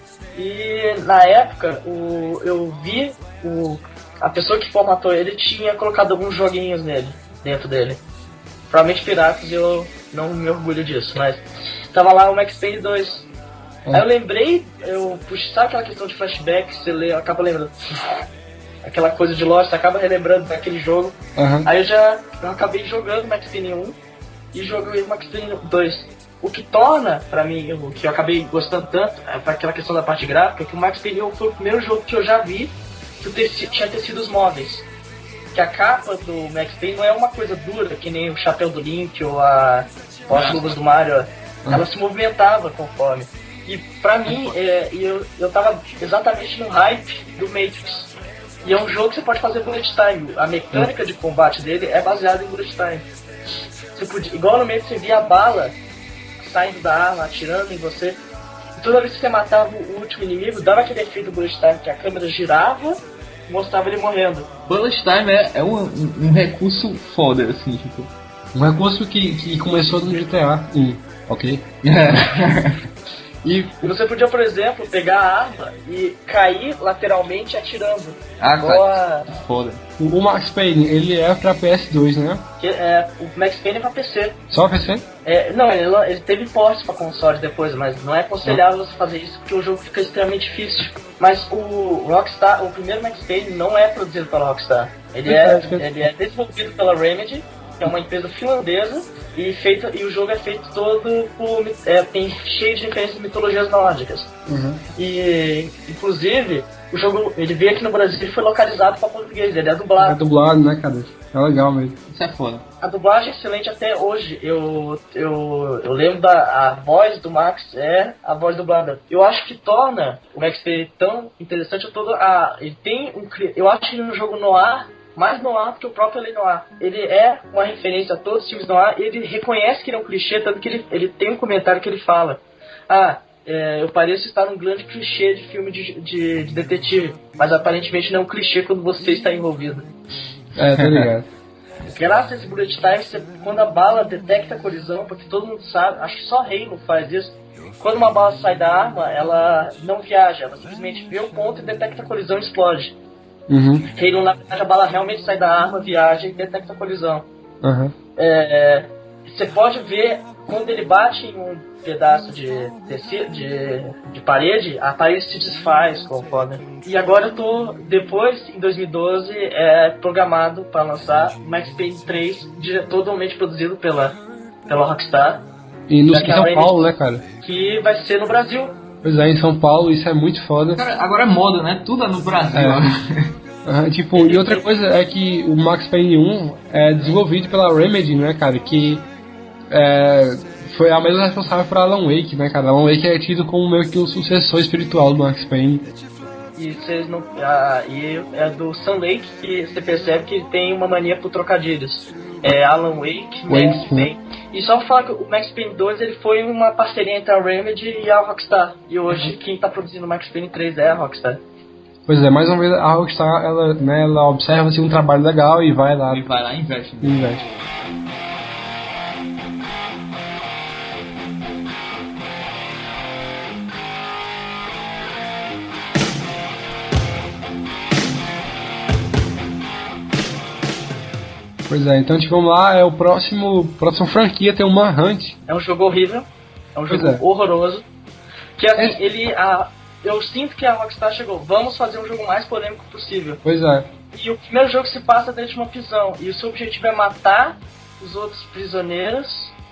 e na época o, eu vi o, a pessoa que formatou ele tinha colocado alguns joguinhos nele, dentro dele. Provavelmente piratas e eu não me orgulho disso, mas tava lá o Max Payne dois. Aí eu lembrei, eu puxei, sabe aquela questão de flashback, você lê, acaba lembrando, aquela coisa de Lost, acaba relembrando daquele jogo. Uhum. Aí eu já eu acabei jogando Max Payne um e joguei Max Payne dois. O que torna, pra mim, o que eu acabei gostando tanto, é aquela questão da parte gráfica, que o Max Payne um foi o primeiro jogo que eu já vi que ter, tinha tecidos móveis. Que a capa do Max Payne não é uma coisa dura, que nem o chapéu do Link ou a, ou as luvas do Mario. Ela se movimentava conforme. E pra mim, é, eu, eu tava exatamente no hype do Matrix. E é um jogo que você pode fazer bullet time. A mecânica de combate dele é baseada em bullet time. Você podia, igual no Matrix, você via a bala saindo da arma, atirando em você. E toda vez que você matava o último inimigo, dava aquele efeito bullet time, que a câmera girava e mostrava ele morrendo. Bullet time é, é um, um recurso foda, assim, tipo. Um recurso que, que começou no G T A um, ok? E você podia, por exemplo, pegar a arma e cair lateralmente atirando. Ah, cara, a... foda. O, o Max Payne, ele é pra P S dois, né? Que, é, o Max Payne é pra P C. Só P C? É, não, ele, ele teve portes pra console depois, mas não é aconselhável você fazer isso porque o jogo fica extremamente difícil. Mas o Rockstar, o primeiro Max Payne não é produzido pela Rockstar. Ele é, ele é desenvolvido pela Remedy, que é uma empresa finlandesa, e, feito, e o jogo é feito todo por... É, tem cheio de referências de mitologias nórdicas. Uhum. E, inclusive, o jogo, ele veio aqui no Brasil e foi localizado para português, ele é dublado. É dublado, né, cara? É legal mesmo. Isso é foda. A dublagem é excelente até hoje. Eu, eu, eu lembro da a voz do Max, é a voz dublada. Eu acho que torna o Max Payne tão interessante. Todo a, ele tem um, eu acho que no jogo noir, mais noir do que o próprio L A Noir. Ele é uma referência a todos os filmes noir, ele reconhece que ele é um clichê, tanto que ele, ele tem um comentário que ele fala: ah, é, eu pareço estar num grande clichê de filme de, de, de detetive, mas aparentemente não é um clichê quando você está envolvido. É, tá ligado. Graças a esse bullet time, você, quando a bala detecta a colisão, porque todo mundo sabe, acho que só Halo faz isso, quando uma bala sai da arma, ela não viaja, ela simplesmente vê o ponto e detecta a colisão e explode. Uhum. Halo, na verdade, a bala realmente sai da arma, viaja e detecta a colisão. Uhum. É, você pode ver, quando ele bate em um pedaço de, de, de, de parede, a parede se desfaz conforme. E agora eu tô, depois, em dois mil e doze, é programado para lançar Max Payne três, totalmente produzido pela, pela Rockstar. E no São Paulo, né, cara? Que vai ser no Brasil. Pois é, em São Paulo, isso é muito foda. Cara, agora é moda, né? Tudo é no Brasil. É. Uhum, tipo, e outra coisa é que o Max Payne um é desenvolvido pela Remedy, né, cara? Que é, foi a mesma responsável por Alan Wake, né, cara? Alan Wake é tido como meio que o sucessor espiritual do Max Payne. E vocês não. Ah, e é do Sam Lake que você percebe que ele tem uma mania por trocadilhos. É Alan Wake, Max Payne. E só falar que o Max Payne dois ele foi uma parceria entre a Remedy e a Rockstar. E hoje quem tá produzindo o Max Payne três é a Rockstar. Pois é, mais uma vez a Rockstar, ela, né, ela observa assim, um trabalho legal e vai lá. E vai lá e investe. E investe. Pois é, então tipo, vamos lá, é o próximo, próximo franquia tem o Manhunt. É um jogo horrível, é um jogo Pois é. horroroso. Que assim, É. ele. A, eu sinto que a Rockstar chegou, vamos fazer um jogo mais polêmico possível. Pois é. E o primeiro jogo se passa dentro de uma prisão. E o seu objetivo é matar os outros prisioneiros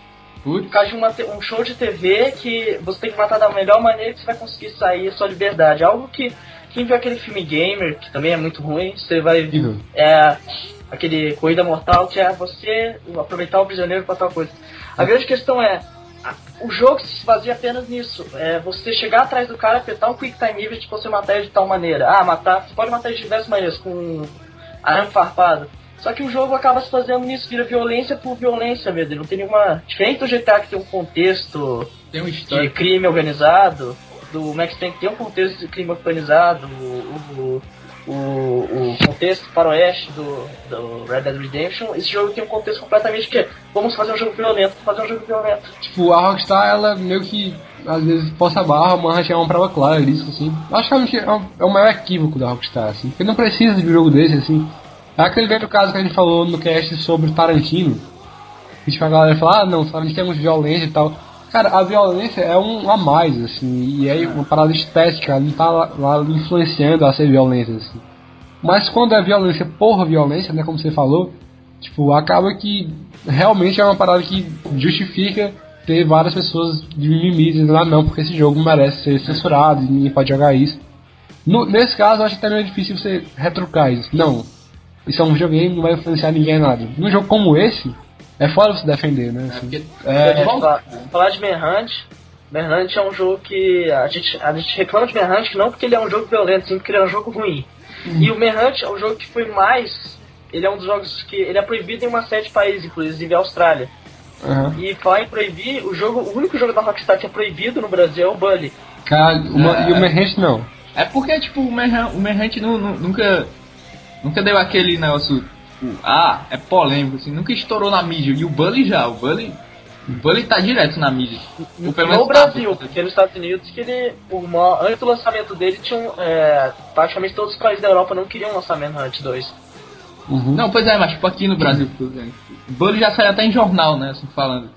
por causa de uma te- um show de T V que você tem que matar da melhor maneira que você vai conseguir sair a sua liberdade. Algo que, quem viu aquele filme Gamer, que também é muito ruim, você vai... Horrível. É aquele Corrida Mortal, que é você aproveitar o prisioneiro pra tal coisa. A grande questão é, a- o jogo se baseia apenas nisso. É você chegar atrás do cara, apertar um Quick Time Event e você matar ele de tal maneira. Ah, matar, você pode matar ele de diversas maneiras, com arame farpado. Só que o jogo acaba se fazendo nisso, vira violência por violência mesmo. Não tem nenhuma... Diferente do G T A que tem um contexto Tem uma de história. crime organizado, do Max Payne que tem um contexto de crime organizado, o, o, o, o contexto faroeste do, do Red Dead Redemption. Esse jogo tem um contexto completamente que é, vamos fazer um jogo violento, fazer um jogo violento. Tipo, a Rockstar, ela meio que, às vezes, posta a barra, o Manhunt é uma prova clara disso, assim. Eu acho que é um- é o maior equívoco da Rockstar, assim. Porque não precisa de um jogo desse, assim. É aquele outro caso que a gente falou no cast sobre Tarantino. Que tipo, a galera fala, ah, não, sabe, a gente temos violência e tal. Cara, a violência é um a mais, assim. E é uma parada estética, ela não tá lá, lá influenciando a ser violência, assim. Mas quando é violência por violência, né, como você falou, tipo, acaba que realmente é uma parada que justifica ter várias pessoas de mimimi dizendo, ah não, porque esse jogo merece ser censurado, ninguém pode jogar isso. No, nesse caso, eu acho que também é difícil você retrucar isso. Não, isso é um videogame, não vai influenciar ninguém em nada. Num jogo como esse, é foda você defender, né? Assim, É, é, falar, falar de Manhunt, Manhunt é um jogo que a gente, a gente reclama de Manhunt não porque ele é um jogo violento, sim porque ele é um jogo ruim. E o Manhunt é um jogo que foi mais... Ele é um dos jogos que... Ele é proibido em uma série de países, inclusive a Austrália. uhum. E falar em proibir, o, jogo, o único jogo da Rockstar que é proibido no Brasil é o Bully. Cara, uma, É. e o Manhunt não. É porque, tipo, o Manhunt, o Manhunt nu- nu- nunca, nunca deu aquele negócio, tipo, ah, é polêmico, assim, nunca estourou na mídia. E o Bully já, o Bully, o Bully tá direto na mídia. Ou pelo menos No Brasil, tá, porque nos Estados Unidos, que ele, o maior- antes do lançamento dele, tinham, é, praticamente todos os países da Europa não queriam lançar Manhunt dois. Uhum. Não, pois é, mas tipo aqui no Brasil, por exemplo. O Bully já saiu até em jornal, né, assim, falando.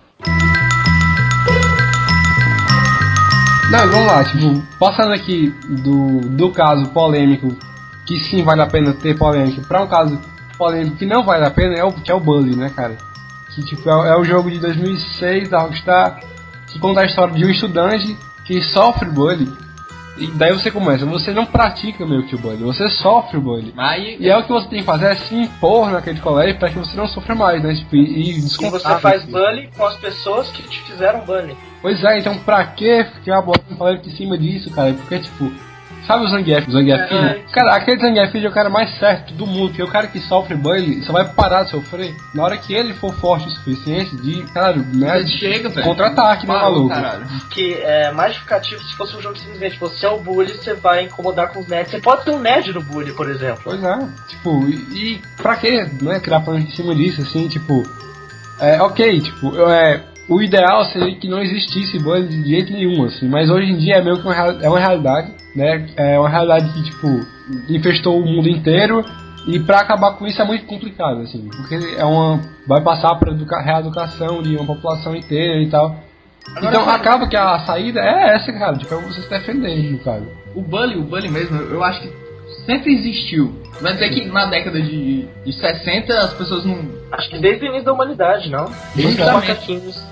Não, vamos lá, tipo, passando aqui do, do caso polêmico, que sim vale a pena ter polêmica, pra um caso polêmico que não vale a pena, é o, que é o Bully, né, cara? Que tipo, é, é o jogo de dois mil e seis da Rockstar, que conta a história de um estudante que sofre bullying. E daí você começa, você não pratica meio que o bullying, você sofre o bullying. Mas E é o que você tem que fazer, é se impor naquele colégio pra que você não sofra mais, né? Tipo, e, e E descontar. você faz assim. bully com as pessoas que te fizeram bully. Pois é, então pra que ficar botando polêmica em cima disso, cara? Porque, tipo, sabe o Zangief? O Zangief, É, né? Cara, aquele Zangief é o cara mais certo do mundo, porque o cara que sofre bullying só vai parar de sofrer na hora que ele for forte o suficiente de, cara, né? Ele chega, velho. Contra-ataque, né, Parou, maluco? caralho. Que é mais justificativo se fosse um jogo simplesmente você é o bully, você vai incomodar com os nerds. Você pode ter um nerd no bully, por exemplo. Pois é, tipo, e, e pra que, né, criar polêmica em cima disso, assim, tipo, é, ok, tipo, é, o ideal seria que não existisse bullying de jeito nenhum, assim, mas hoje em dia é meio que uma, real- é uma realidade, né, é uma realidade que, tipo, infestou o mundo inteiro, e pra acabar com isso é muito complicado, assim, porque é uma, vai passar pra educa- reeducação de uma população inteira e tal. Então acaba que a saída é essa, cara, tipo, é você se defender, no caso. O Bully, o Bully mesmo, eu acho que sempre existiu. Vai dizer que na década de, de sessenta as pessoas não... Acho que desde o início da humanidade, não? Desde os Justamente. macaquinhos.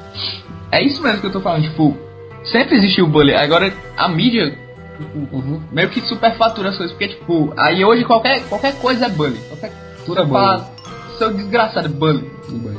É isso mesmo que eu tô falando, tipo, sempre existiu o Bully. Agora a mídia Uhum. meio que superfatura as coisas, porque tipo, aí hoje qualquer, qualquer coisa é Bully. Qualquer Tudo é bullying. fala, seu desgraçado, Bully.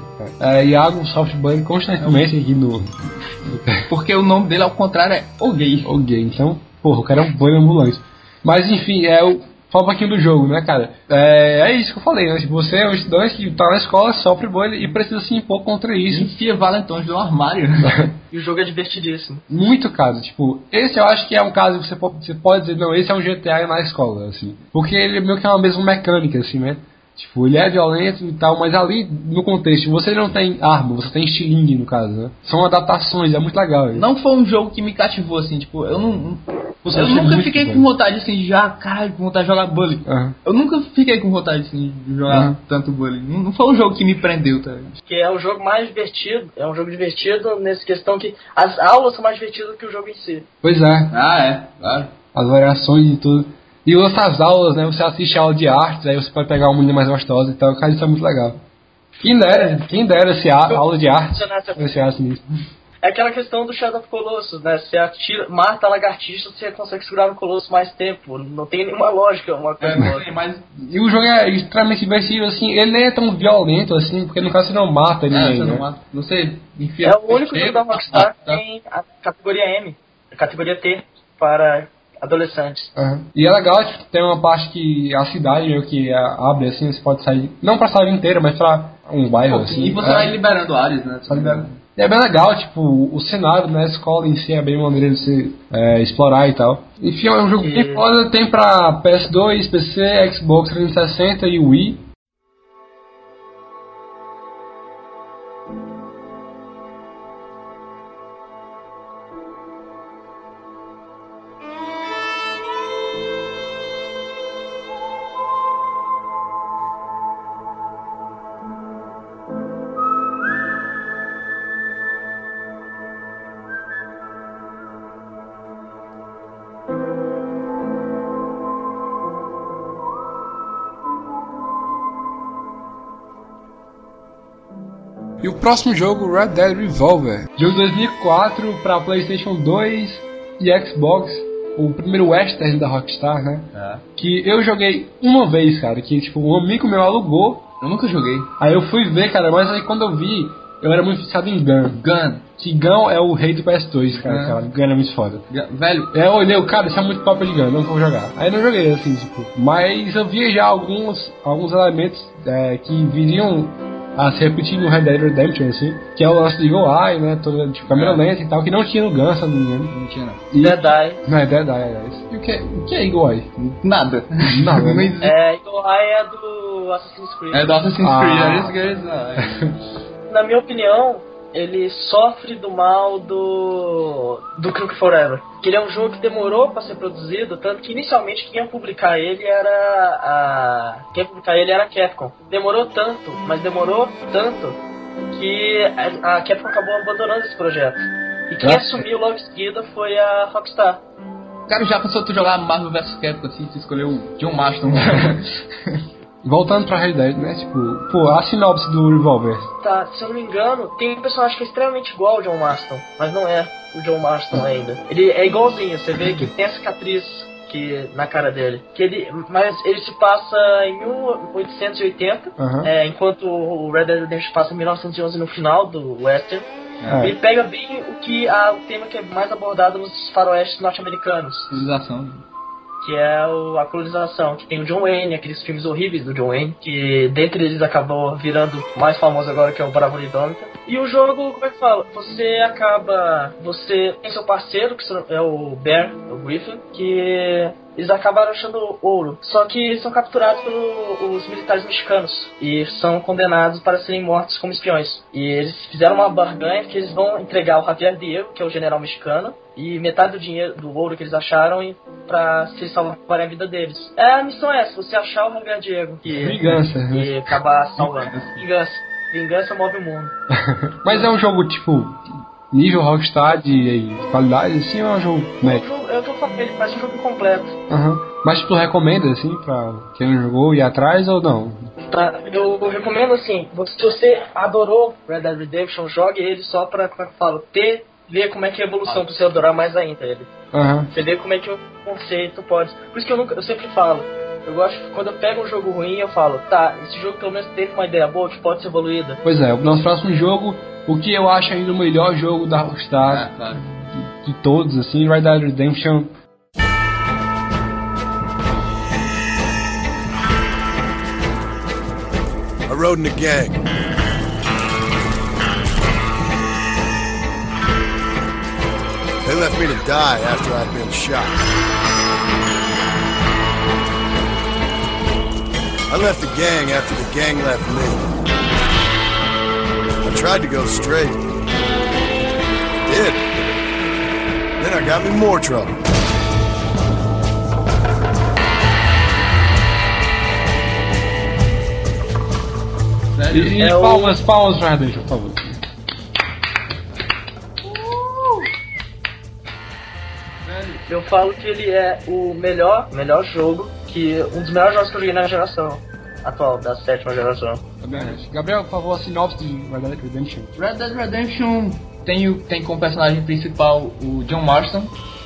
É, Iago sofre bullying constantemente aqui no, no Porque o nome dele ao contrário é O Gay. o gay, então, porra, o cara é um bullying ambulante. Mas enfim, é o. Fala um pouquinho do jogo, né, cara? É, é isso que eu falei, né? Tipo, você é um estudante que tá na escola, sofre bullying e precisa se impor contra isso. Enfia valentões no armário. E o jogo é divertidíssimo. Muito caso, tipo, esse eu acho que é um caso que você pode, você pode dizer, não, esse é um G T A na escola, assim. Porque ele meio que é uma mesma mecânica, assim, né? Tipo, ele é violento e tal, mas ali no contexto, você não tem arma, você tem estilingue, no caso, né? São adaptações, é muito legal. Isso. Não foi um jogo que me cativou, assim, tipo, eu não... Pô, Eu achei nunca muito fiquei bom. com vontade assim de jogar, caralho, com vontade de jogar Bully. Aham. Eu nunca fiquei com vontade assim de jogar Aham. tanto Bully. Não, não foi um jogo que me prendeu, tá ligado? Que é o jogo mais divertido, é um jogo divertido nessa questão que as aulas são mais divertidas que o jogo em si. Pois é, Ah, é, claro. as variações e tudo. E outras aulas, né? Você assiste a aula de artes, aí você pode pegar uma menina mais gostosa e tal. Cara, isso é muito legal. Quem dera, quem dera se a aula de arte fosse assim mesmo. É aquela questão do Shadow of Colossus, né? Você atira, mata a lagartixa, você consegue segurar o Colosso mais tempo. Não tem nenhuma lógica uma coisa É, outra. mas E o jogo é extremamente divertido, assim, ele nem é tão violento assim, porque no caso você não mata é, ninguém, você né? não mata. Você enfia. É o único jogo da Rockstar Ah, que tá. tem a categoria M, a categoria T para adolescentes. Aham. E é legal, tipo, tem uma parte que a cidade meio que é, abre assim, você pode sair, não pra cidade inteira, mas pra um bairro Pô, assim. e você é. vai liberando áreas, né? Só libera. E é bem legal, tipo, o cenário na escola em si é bem maneiro de você é, explorar e tal. Enfim, é um jogo E- bem foda, tem pra P S dois, P C, Xbox trezentos e sessenta e Wii. E o próximo jogo, Red Dead Revolver. Jogo dois mil e quatro pra PlayStation dois e Xbox. O primeiro western da Rockstar, né? É. Que eu joguei uma vez, cara. Que tipo, um amigo meu alugou. Eu nunca joguei. Aí eu fui ver, cara. Mas aí quando eu vi, eu era muito viciado em Gun. Gun. Que Gun é o rei do P S dois, cara. É. cara. Gun é muito foda. Gun- Velho, Aí eu olhei, cara, isso é muito papo de Gun, não vou jogar. Aí eu não joguei, assim, tipo. Mas eu via já alguns, alguns elementos é, que viriam a se repetir no Red Dead Redemption, assim. Que é o lance de Eagle Eye, né? Toda, tipo, câmera É. lenta e tal, que não tinha no Gun, se eu não me engano. não tinha não. E, Dead Eye. não, é Dead Eye, aliás. E o que, é- o que é Eagle Eye? Nada. Nada, Não né? existe. É, Eagle Eye é do Assassin's Creed. É do Assassin's Ah. Creed, era isso que eu ia dizer. Na minha opinião, ele sofre do mal do do Crook Forever. Que ele é um jogo que demorou para ser produzido, tanto que inicialmente quem ia publicar ele era a quem ia publicar ele era a Capcom. Demorou tanto, mas demorou tanto que a a Capcom acabou abandonando esse projeto. E quem Ah. assumiu logo em seguida foi a Rockstar. Cara, já pensou tu jogar Marvel versus. Capcom assim, tu escolheu o John Marston? Voltando pra Red Dead, né? Tipo, pô, a sinopse do Revolver. Tá, se eu não me engano, tem um personagem que é extremamente igual ao John Marston, mas não é o John Marston ainda. Ele é igualzinho, você vê que tem a cicatriz que, na cara dele. Que ele, mas ele se passa em mil oitocentos e oitenta, Aham. é, enquanto o Red Dead Redemption passa em mil novecentos e onze no final do Western. É. Ele pega bem o que a, o tema que é mais abordado nos faroestes norte-americanos, Civilização. que é o, a colonização, que tem o John Wayne, aqueles filmes horríveis do John Wayne, que dentre eles acabou virando mais famoso agora, que é o Bravura Indômita. E o jogo, como é que fala? Você acaba... Você tem seu parceiro, que é o Bear, o Griffin, que eles acabaram achando ouro. Só que eles são capturados pelos militares mexicanos e são condenados para serem mortos como espiões. E eles fizeram uma barganha que eles vão entregar o Javier Diego, que é o general mexicano, e metade do dinheiro, do ouro que eles acharam, e pra se salvarem a vida deles. É, a missão é essa, você achar o Javier Diego que, Vingança. e acabar salvando. Vingança. Vingança move o mundo. Mas é um jogo, tipo, nível Rockstar de qualidade, assim, ou é um jogo O médio? jogo, é o que eu falei, ele faz um jogo completo. Aham. Mas, tipo, recomenda, assim, pra quem não jogou ir atrás ou não? Tá, eu recomendo assim, você- se você adorou Red Dead Redemption, jogue ele só pra, como é que eu falo, ter, ver como é que é a evolução pra você adorar mais ainda ele. Aham. Você vê como é que o conceito pode. Por isso que eu, nunca, eu sempre falo, eu gosto, quando eu pego um jogo ruim, eu falo, tá, esse jogo pelo menos teve uma ideia boa que pode ser evoluída. Pois é, o nosso próximo jogo, o que eu acho ainda o melhor jogo da Rockstar, É, claro. de, de todos, assim, Red Dead Redemption. I rode in a gang. They left me to die after I'd been shot. I left the gang after the gang left me. I tried to go straight. I did. Then I got me more trouble. E, e É palmas, o... palmas pra Redemption, por favor. Eu falo que ele é o melhor, melhor jogo, que um dos melhores jogos que eu joguei na geração atual, da sétima geração. Gabriel, por favor, a sinopse de Red Dead Redemption. Red Dead Redemption tem, o, tem como personagem principal o John Marston,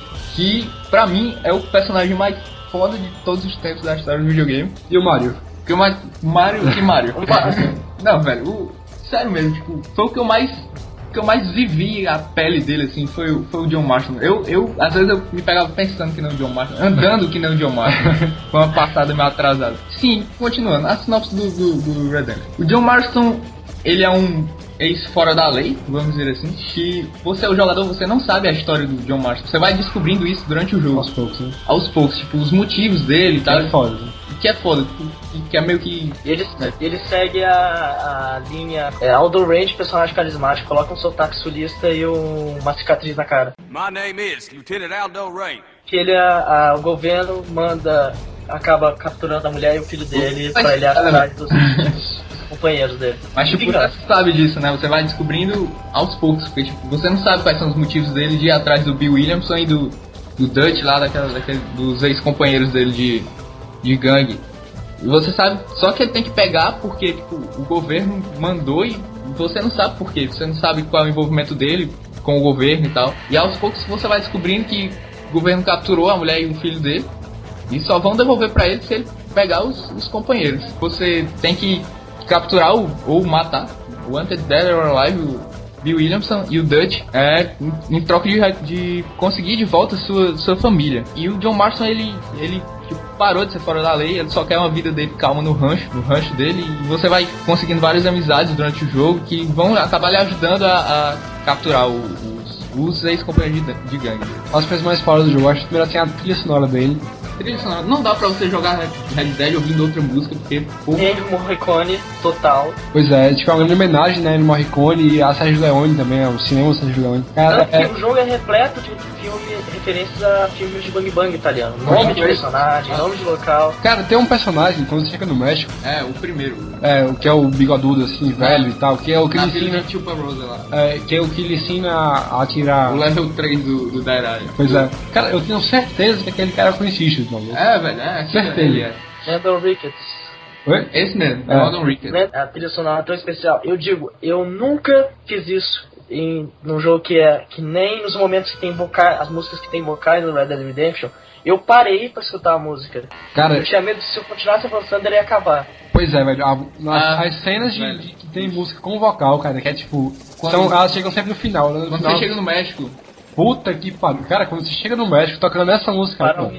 que pra mim é o personagem mais foda de todos os tempos da história do videogame. E o Mario? Que o Ma- Mario, que Mario? Não, velho, o, sério mesmo, tipo, foi o que eu mais... que eu mais vivi a pele dele, assim, foi, o- foi o John Marston. Eu, eu, às vezes eu me pegava pensando que não o John Marston, andando que não o John Marston. Foi uma passada meio atrasada. Sim, continuando, a sinopse do, do, do Red Dead. O John Marston, ele é um ex fora da lei, vamos dizer assim, que você é o jogador, você não sabe a história do John Marston. Você vai descobrindo isso durante o jogo. Aos poucos, né? Aos poucos, tipo, os motivos dele e tal. É foda, né? Que é foda, que, que é meio que... Ele, ele segue a, a linha é, Aldo Range, personagem carismático, coloca um sotaque sulista e um, uma cicatriz na cara. My name is Lieutenant Aldo Ray. Que ele, a, a, o governo manda, acaba capturando a mulher e o filho dele Mas- pra ele ir atrás dos, dos companheiros dele. Mas tipo, Vingança. você sabe disso, né? Você vai descobrindo aos poucos, porque tipo, você não sabe quais são os motivos dele de ir atrás do Bill Williamson e do, do Dutch lá, daquela, daquele, dos ex-companheiros dele de, de gangue. E você sabe, só que ele tem que pegar porque tipo, o governo mandou e você não sabe por quê. Você não sabe qual é o envolvimento dele com o governo e tal. E aos poucos você vai descobrindo que o governo capturou a mulher e o filho dele e só vão devolver pra ele se ele pegar os, os companheiros. Você tem que capturar o, ou matar o Wanted Dead or Alive, o Bill Williamson e o Dutch, é, em, em troca de, de conseguir de volta sua, sua família. E o John Marston, ele, ele tipo, parou de ser fora da lei, ele só quer uma vida dele calma no rancho, no rancho dele, e você vai conseguindo várias amizades durante o jogo que vão acabar lhe ajudando a, a capturar o, os, os ex-companheiros de, de gangue. As coisas mais fora do jogo, acho que primeiro tem a trilha sonora dele. Trilha sonora, não dá pra você jogar Red Dead ouvindo outra música, porque... Pô, Ennio Morricone, total. Pois é, tipo, é uma grande homenagem, né, no Morricone e a Sérgio Leone também, é, o cinema do Sérgio Leone. Cara, Tanto que é, o jogo é repleto de filme, referências a filmes de Bang Bang italiano. Nome de personagem, nome de local. cara, tem um personagem, quando você chega no México, é, o primeiro. é, o que é o bigodudo, assim, velho e tal, que é o que Na ele filha ensina, de Chupa Rosa lá. é, que é o que ele ensina a atirar. O level três do, do Dead Island. Pois é. Cara, eu tenho certeza que aquele cara é Clint Eastwood, mano. É, velho, é. Certeza. Ele é. Randall Ricketts. Oi? Esse mesmo, é É. Gordon Ricketts. Né? A trilha sonora tão especial. Eu digo, eu nunca fiz isso em num jogo que é que nem nos momentos que tem vocais, as músicas que tem vocais no Red Dead Redemption. Eu parei pra escutar a música. Cara, Eu tinha medo que se eu continuasse avançando ele ia acabar. pois é, velho. a- nas- Ah, as cenas de, velho. de que tem música com vocal, cara, que é tipo. Quando- São, elas chegam sempre no final, né? No Quando final, você chega no México, Puta que pariu. Cara, quando você chega no México tocando essa música. Para pô, ouvir.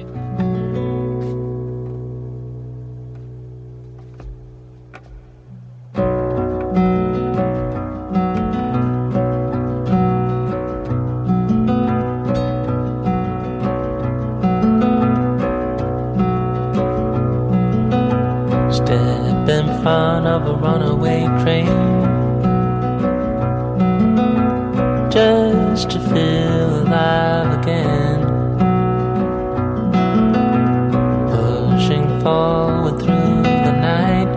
Step in front of a runaway train just to feel alive again, pushing forward through the night,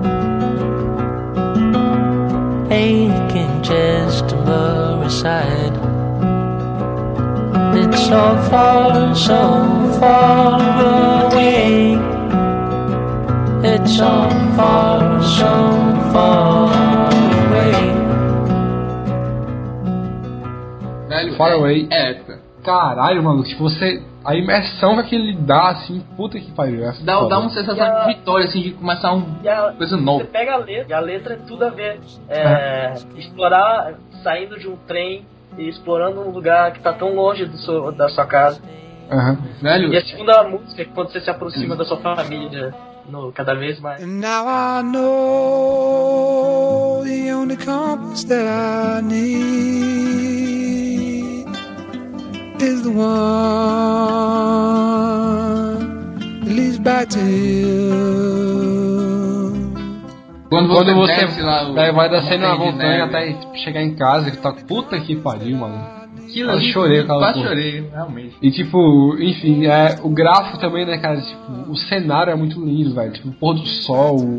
aching just to blur aside. It's so far, so far away. It's so far, so far away. velho, Far é, Away. é épica. Caralho, mano, tipo, você. A imersão que ele dá, assim, puta que pariu. É Dá, foda. dá uma sensação E a- de vitória, assim, de começar uma E a- coisa nova. Você pega a letra, e a letra é tudo a ver. É, explorar, saindo de um trem e explorando um lugar que tá tão longe do seu, da sua casa. Aham. Velho, E a segunda música, é quando você se aproxima da sua família, no, cada vez mais. And now I know the only compass that I need is the one that leads back to you. quando você, Quando você desce lá, o- daí vai a descendo na montanha de montanha neve. até chegar em casa, que tá puta que pariu, mano. Aquilo Quase ali, chorei aquela Quase porra. chorei, realmente. E tipo, enfim, é, o gráfico também, né, cara? Tipo, o cenário é muito lindo, velho. Tipo, o pôr do sol, o-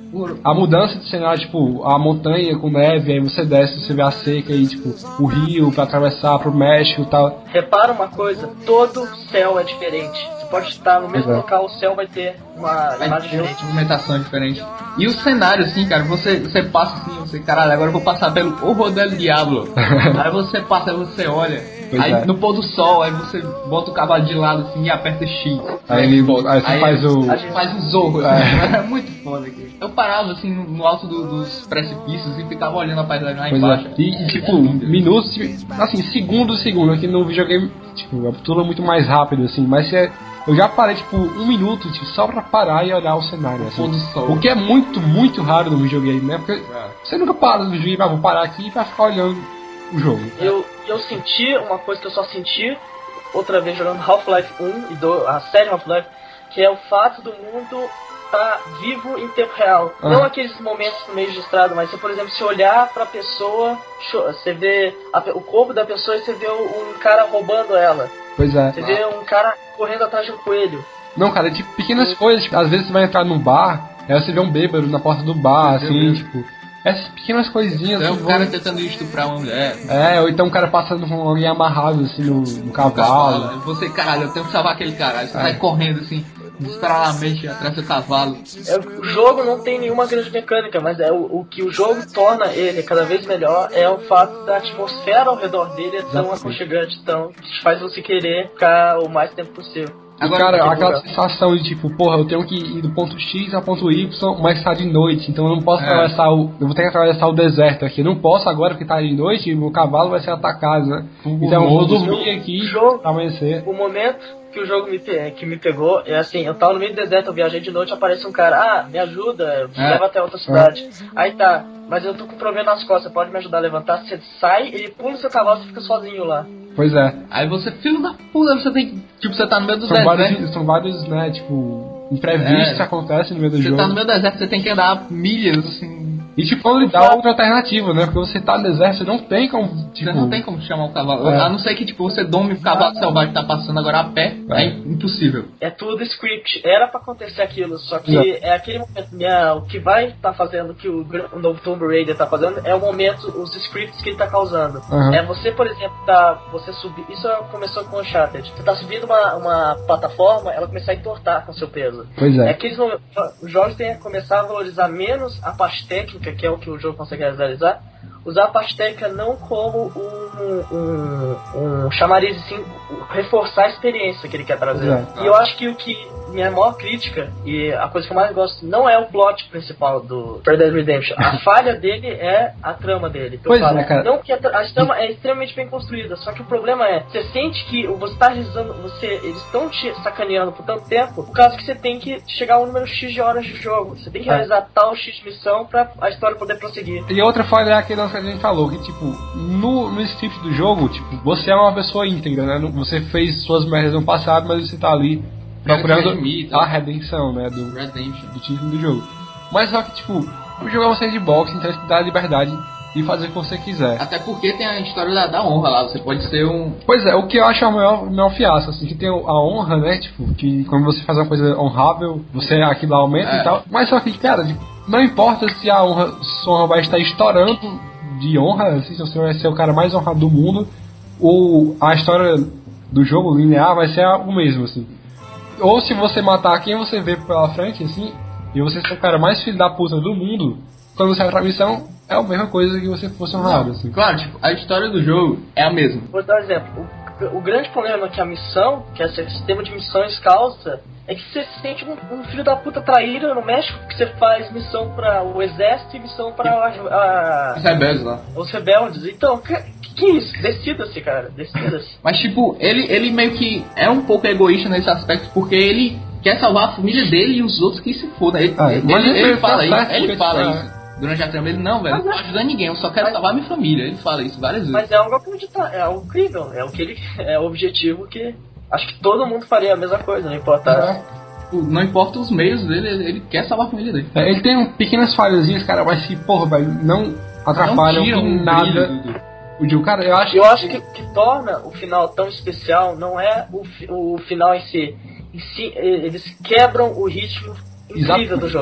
a mudança de cenário, tipo, a montanha com neve, aí você desce, você vê a seca aí, tipo, o rio pra atravessar pro México e tal. Repara uma coisa, todo céu é diferente. Você pode estar no mesmo Exato. local, o céu vai ter uma Vai imagem ter uma diferente. movimentação diferente. E o cenário, assim, cara, você, você passa assim, você, caralho, agora eu vou passar pelo Horror del Diablo. Aí você passa, aí você olha, Pois aí é. no pôr do sol, aí você bota o cavalo de lado assim e aperta X. Aí ele volta, aí você Aí faz o... A gente faz o zorro, É. assim. É muito foda aqui. Eu parava assim no no alto do- dos precipícios e ficava olhando a paisagem lá Pois embaixo. é. E, e, tipo, minutos, assim, segundo, segundo, aqui no videogame, tipo, é tudo muito mais rápido, assim, mas se é, eu já parei, tipo, um minuto, tipo, só pra parar e olhar o cenário, assim. Pôr do sol. O que é muito, muito raro no videogame, né? Porque você nunca para no videogame, ah, vou parar aqui e vai ficar olhando o jogo. Eu, eu senti uma coisa que eu só senti outra vez jogando Half-Life um e do, a série Half-Life, que é o fato do mundo estar vivo em tempo real. Ah. Não aqueles momentos meio de estrada, mas você, por exemplo, se olhar pra pessoa, cho- você vê a pe- o corpo da pessoa e você vê um cara roubando ela. Pois é. Você vê um cara correndo atrás de um coelho. Não, cara, tipo, pequenas coisas, tipo, às vezes você vai entrar num bar, aí você vê um bêbado na porta do bar, assim, tipo, essas pequenas coisinhas. É que o vão- cara tentando estuprar uma mulher. É, ou então um cara passando com alguém amarrado, assim, no, no cavalo. Cavalo. Aí você, caralho, eu tenho que salvar aquele cara. Aí você É. vai correndo assim, desesperadamente atrás do cavalo. É, o jogo não tem nenhuma grande mecânica, mas é o, o que o jogo torna ele cada vez melhor é o fato da atmosfera ao redor dele é tão Exatamente. aconchegante, tão que faz você querer ficar o mais tempo possível. E, Agora, cara, tipo, aquela sensação de tipo, porra, eu tenho que ir do ponto X ao ponto Y, mas tá de noite, então eu não posso É. atravessar o. Eu vou ter que atravessar o deserto aqui. Eu não posso agora porque tá de noite e o cavalo vai ser atacado, né? Então eu vou dormir aqui jogo- pra amanhecer. O momento que o jogo me, pe- que me pegou é assim, eu tava no meio do deserto, eu viajei de noite, aparece um cara, ah, me ajuda, me É. leva até outra cidade. Aí tá, mas eu tô com um problema nas costas, você pode me ajudar a levantar? Você sai, ele pula o seu cavalo e fica sozinho lá. Pois é. Aí você, filho da puta, você tem que. Tipo, você tá no meio do São deserto. vários, são vários, né, tipo, imprevistos É. que acontecem no meio do Você jogo. tá no meio do deserto, você tem que andar milhas, assim. E tipo, quando ele dá outra alternativa, né? Porque você tá no deserto, você não tem como. Tipo, Você não tem como chamar o cavalo. É. A não ser que tipo, você dome o cavalo selvagem que tá passando agora a pé. É, É. impossível. É tudo script, era pra acontecer aquilo, só que Exato. é aquele momento, minha, o que vai estar fazendo, que o, gr- o novo Tomb Raider tá fazendo, é o momento, os scripts que ele tá causando. Aham. É você, por exemplo, tá, você subir, isso começou com o Uncharted, você tá subindo uma, uma plataforma, ela começar a entortar com seu peso. Pois é. É aqueles momentos, os jogos têm que começar a valorizar menos a parte técnica, que é o que o jogo consegue realizar, usar a parte técnica não como um, um, um chamariz, sim, reforçar a experiência que ele quer trazer. Exato. E eu acho que o que minha maior crítica, e a coisa que eu mais gosto, não é o plot principal do Red Dead Redemption. A falha dele é a trama dele. Que eu Pois falo. é, cara. Não que a, tra- a trama é extremamente bem construída, só que o problema é, você sente que você tá realizando, você, eles estão te sacaneando por tanto tempo, por causa que você tem que chegar a um número X de horas de jogo. Você tem que É. realizar tal X de missão pra a história poder prosseguir. E outra falha é aquela que a gente falou, que tipo, no, no script do jogo, tipo, você é uma pessoa íntegra, né? Não- Você fez suas merdas no passado, mas você tá ali procurando redimir, a redenção, né? Do, Redemption. do título do jogo. Mas só que, tipo, o jogo é um sandbox, então ele te dá a liberdade de fazer o que você quiser. Até porque tem a história da, da honra lá. Você pode ser um. Pois é, o que eu acho é o maior, o maior fiasco, assim, que tem a honra, né? Tipo, que quando você faz uma coisa honrável, você aquilo aumenta É. e tal. Mas só que, cara, tipo, não importa se a honra, sua honra vai estar estourando de honra, assim, se você vai ser o cara mais honrado do mundo, ou a história do jogo linear vai ser o mesmo, assim. Ou se você matar quem você vê pela frente, assim, e você ser o cara mais filho da puta do mundo, quando você vai pra missão, é a mesma coisa que você fosse honrado, assim. Claro, tipo, a história do jogo é a mesma. Vou dar um exemplo. O, o grande problema que a missão, que esse sistema de missões causa, é que você se sente um, um filho da puta traíra no México, que você faz missão para o exército e missão para Os rebeldes lá. os rebeldes. Então, que, que é isso? Decida-se, cara. Decida-se. Mas tipo, ele, ele meio que é um pouco egoísta nesse aspecto, porque ele quer salvar a família dele e os outros que se fodam. Ele, Ah, ele, mas ele, ele ele fala tá isso, certo, ele porque, fala tipo, isso. Durante a trama, ele, não, velho, eu não tô ajudando ninguém, eu só quero salvar minha família. Ele fala isso várias vezes. Mas é algo acreditável, é algo incrível. É o que ele é o objetivo que acho que todo mundo faria a mesma coisa, não importa. Tipo, não importa os meios dele, ele, ele quer salvar a família dele. É, ele tem um, pequenas falhazinhas, cara, mas que, porra, velho, não atrapalham Não tiram em o nada brilho do- o jogo. Cara, eu acho Eu acho que o que torna o final tão especial não é o, fi- o final em si. Em si, eh, eles quebram o ritmo incrível Exatamente. do jogo.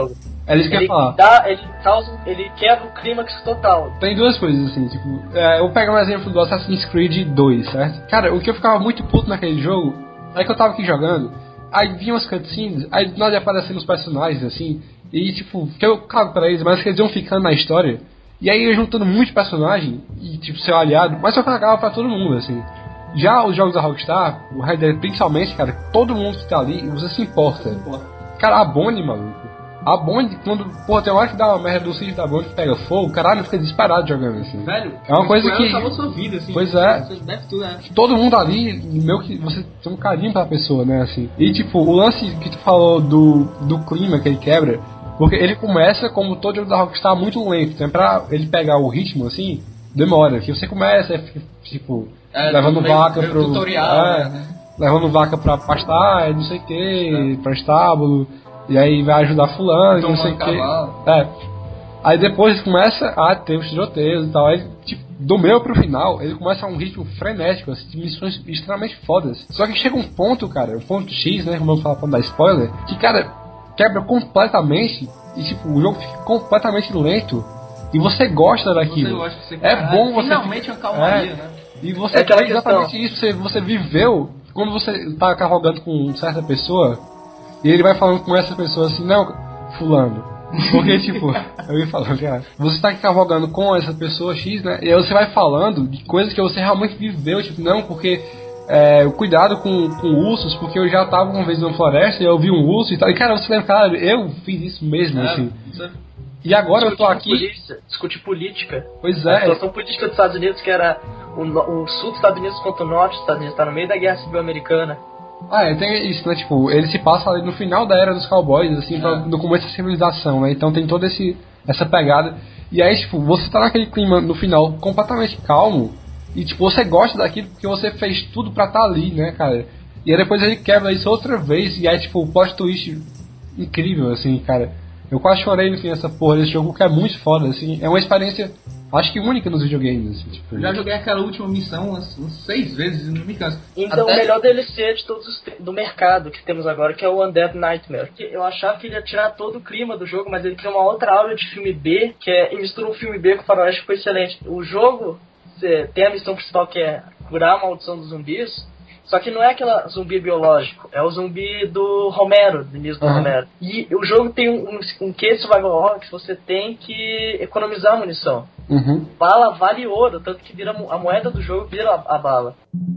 É isso que eu ia Ele, falar. dá, ele, causa, ele quebra o clímax total. Tem duas coisas assim, tipo, é, eu vou pegar um exemplo do Assassin's Creed dois, certo? Cara, o que eu ficava muito puto naquele jogo é que eu tava aqui jogando, aí vinham as cutscenes, aí nós ia aparecendo os personagens assim, e tipo, que eu cago pra eles, mas que eles iam ficando na história, e aí ia juntando muitos personagens, e tipo, seu aliado, mas eu cagava pra todo mundo, assim. Já os jogos da Rockstar, o Red Dead principalmente, cara, todo mundo que tá ali, você se importa. Cara, a Bonnie, maluco. A Bonnie, quando, porra, tem uma hora que dá uma merda do sítio da Bonnie que pega fogo, caralho, fica desesperado jogando assim. Velho, é uma coisa que. salvou sua vida, assim. Pois é. Você deve tudo, né? Todo mundo ali, meio que você tem um carinho pela pessoa, né, assim. E tipo, o lance que tu falou do, do clima que ele quebra, porque ele começa, como todo jogo da Rockstar, muito lento. Então, pra ele pegar o ritmo, assim, demora. Que você começa, é, tipo, é, levando vaca meio pro. Tutorial, é, né? Levando vaca pra pastar, não sei o que, é. pra estábulo. E aí vai ajudar fulano, não sei o que. É. Aí depois começa a ter os tiroteios e tal. Aí, tipo, do meio pro final, ele começa a um ritmo frenético, assim, de missões extremamente fodas. Só que chega um ponto, cara, um ponto X, né, como eu falo pra não dar spoiler, que, cara, quebra completamente e, tipo, o jogo fica completamente lento. E você gosta daquilo. Você gosta, você é caralho, bom você. Finalmente uma calmaria, é, né? E você é quer exatamente questão. Isso, você, você viveu. Quando você tá cavalgando com certa pessoa, e ele vai falando com essa pessoa assim, não, fulano. Porque, tipo, eu ia falando, cara, você tá cavalgando com essa pessoa X, né? E aí você vai falando de coisas que você realmente viveu, tipo, não, porque é, cuidado com, com ursos, porque eu já tava uma vez numa floresta e eu vi um urso e tal. E, cara, você lembra, cara, eu fiz isso mesmo, é, assim. Você... E agora discutir eu tô aqui. Polícia, discutir política. Pois é. A situação política dos Estados Unidos, que era o, o sul dos Estados Unidos contra o norte dos Estados Unidos, tá no meio da Guerra Civil Americana. Ah, é, tem isso, né? Tipo, ele se passa ali no final da era dos cowboys, assim, é. pra, no começo da civilização, né? Então tem toda esse, essa pegada. E aí, tipo, você tá naquele clima no final completamente calmo. E, tipo, você gosta daquilo porque você fez tudo pra tá ali, né, cara? E aí depois ele quebra isso outra vez. E aí, tipo, o plot twist incrível, assim, cara. Eu quase chorei no fim dessa porra desse jogo, que é muito foda, assim. É uma experiência, acho que única nos videogames, assim, tipo. Já joguei aquela última missão umas, umas seis vezes e não me canso. Então Até... o melhor D L C de todos os, do mercado que temos agora, que é o Undead Nightmare. Eu achava que ele ia tirar todo o clima do jogo, mas ele cria uma outra aula de filme B, que é, e mistura um filme B com faroeste, que foi excelente. O jogo tem a missão principal, que é curar a maldição dos zumbis. Só que não é aquela zumbi biológico, é o zumbi do Romero, do início do uhum. Romero. E o jogo tem um, um, um case survival horror que você tem que economizar munição. Uhum. Bala vale ouro, tanto que vira a moeda do jogo vira a, a bala.